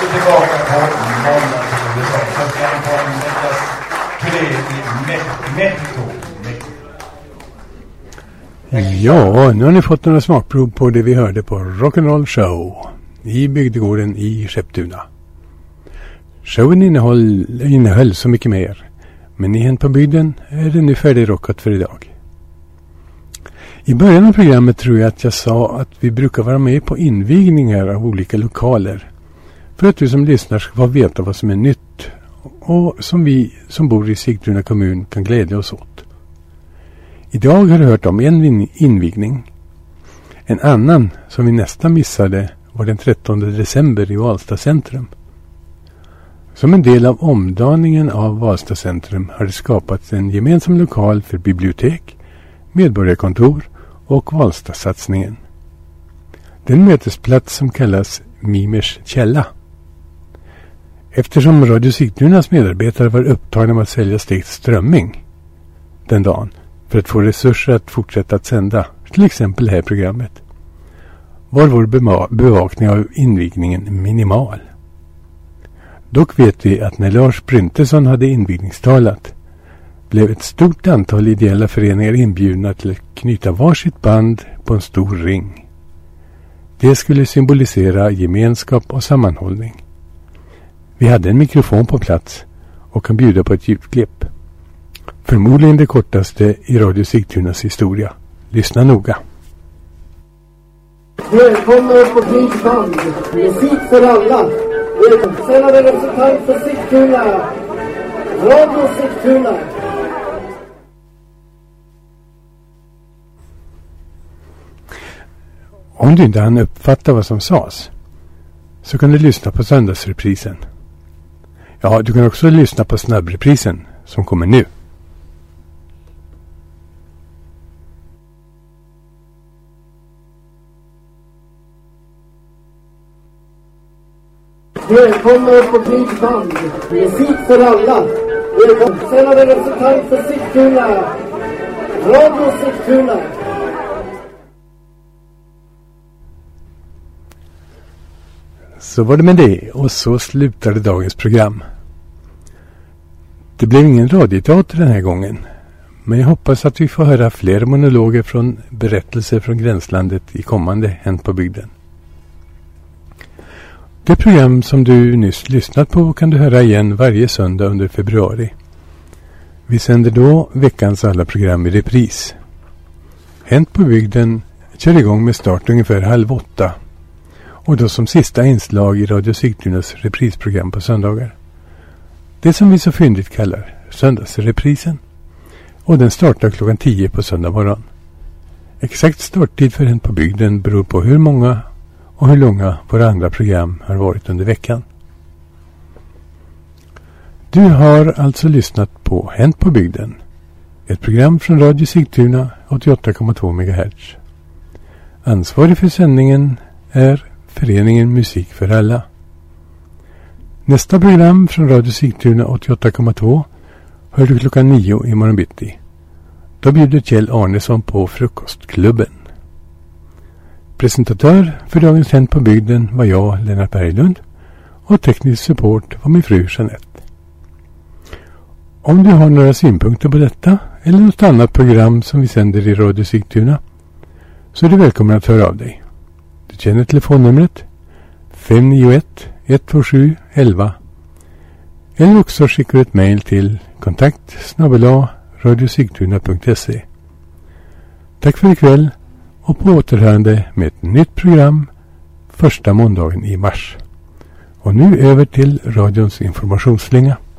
tillbaka på måndag till USA. Så ska han få en veckas turné i Mexiko. Ja, nu har ni fått några smakprov på det vi hörde på Rock'n'Roll Show i bygdegården i Skepptuna. Showen innehöll så mycket mer, men i Hänt på bygden är det nu färdigrockat för idag. I början av programmet tror jag att jag sa att vi brukar vara med på invigningar av olika lokaler för att du som lyssnar ska få veta vad som är nytt och som vi som bor i Sigtuna kommun kan glädja oss åt. Idag har du hört om en invigning. En annan som vi nästan missade var den 13 december i Valsta centrum. Som en del av omdaningen av Valsta centrum har det skapats en gemensam lokal för bibliotek, medborgarkontor och Valsta-satsningen. Den mötesplats som kallas Mimers källa. Eftersom Radio Sigtunas medarbetare var upptagna med att sälja stekt strömming den dagen för att få resurser att fortsätta att sända, till exempel det här programmet, var vår bevakning av invigningen minimal. Dock vet vi att när Lars Bryntesson hade invigningstalat blev ett stort antal ideella föreningar inbjudna till att knyta varsitt band på en stor ring. Det skulle symbolisera gemenskap och sammanhållning. Vi hade en mikrofon på plats och kan bjuda på ett ljudklipp. Förmodligen det kortaste i Radio Sigtunas historia. Lyssna noga. Välkomna upp på Kings band. Musik för alla. Sen har vi representant för Sigtuna. Radio Sigtuna. Om du inte hann uppfatta vad som sades så kan du lyssna på söndagsreprisen. Ja, du kan också lyssna på snabbreprisen som kommer nu. Välkomna upp på Kings band. Musik för alla. Sen har vi representant för Sigtuna. Radio Sigtuna. Så var det med det och så slutade dagens program. Det blev ingen radioteater den här gången, men jag hoppas att vi får höra fler monologer från berättelser från gränslandet i kommande Hänt på bygden. Det program som du nyss lyssnat på kan du höra igen varje söndag under februari. Vi sänder då veckans alla program i repris. Hänt på bygden kör igång med start ungefär 7:30 och då som sista inslag i Radio Sigtunas reprisprogram på söndagar. Det som vi så fyndigt kallar söndagsreprisen. Och den startar klockan 10 på söndag morgon. Exakt starttid för Hänt på bygden beror på hur många och hur långa våra andra program har varit under veckan. Du har alltså lyssnat på Hänt på bygden. Ett program från Radio Sigtuna 88,2 MHz. Ansvarig för sändningen är Föreningen Musik för alla. Nästa program från Radio Sigtuna 88,2 hör du klockan 9 i morgon bitti. Då bjuder Kjell Arnesson på Frukostklubben. Presentatör för dagens Hänt på bygden var jag, Lennart Berglund, och teknisk support var min fru Jeanette. Om du har några synpunkter på detta eller något annat program som vi sänder i Radio Sigtuna så är du välkommen att höra av dig. Du känner telefonnumret 591 127 11 eller också skickar du ett mejl till kontakt@radiosigtuna.se. Tack för ikväll och på återhörande med ett nytt program första måndagen i mars. Och nu över till radions informationsslinga.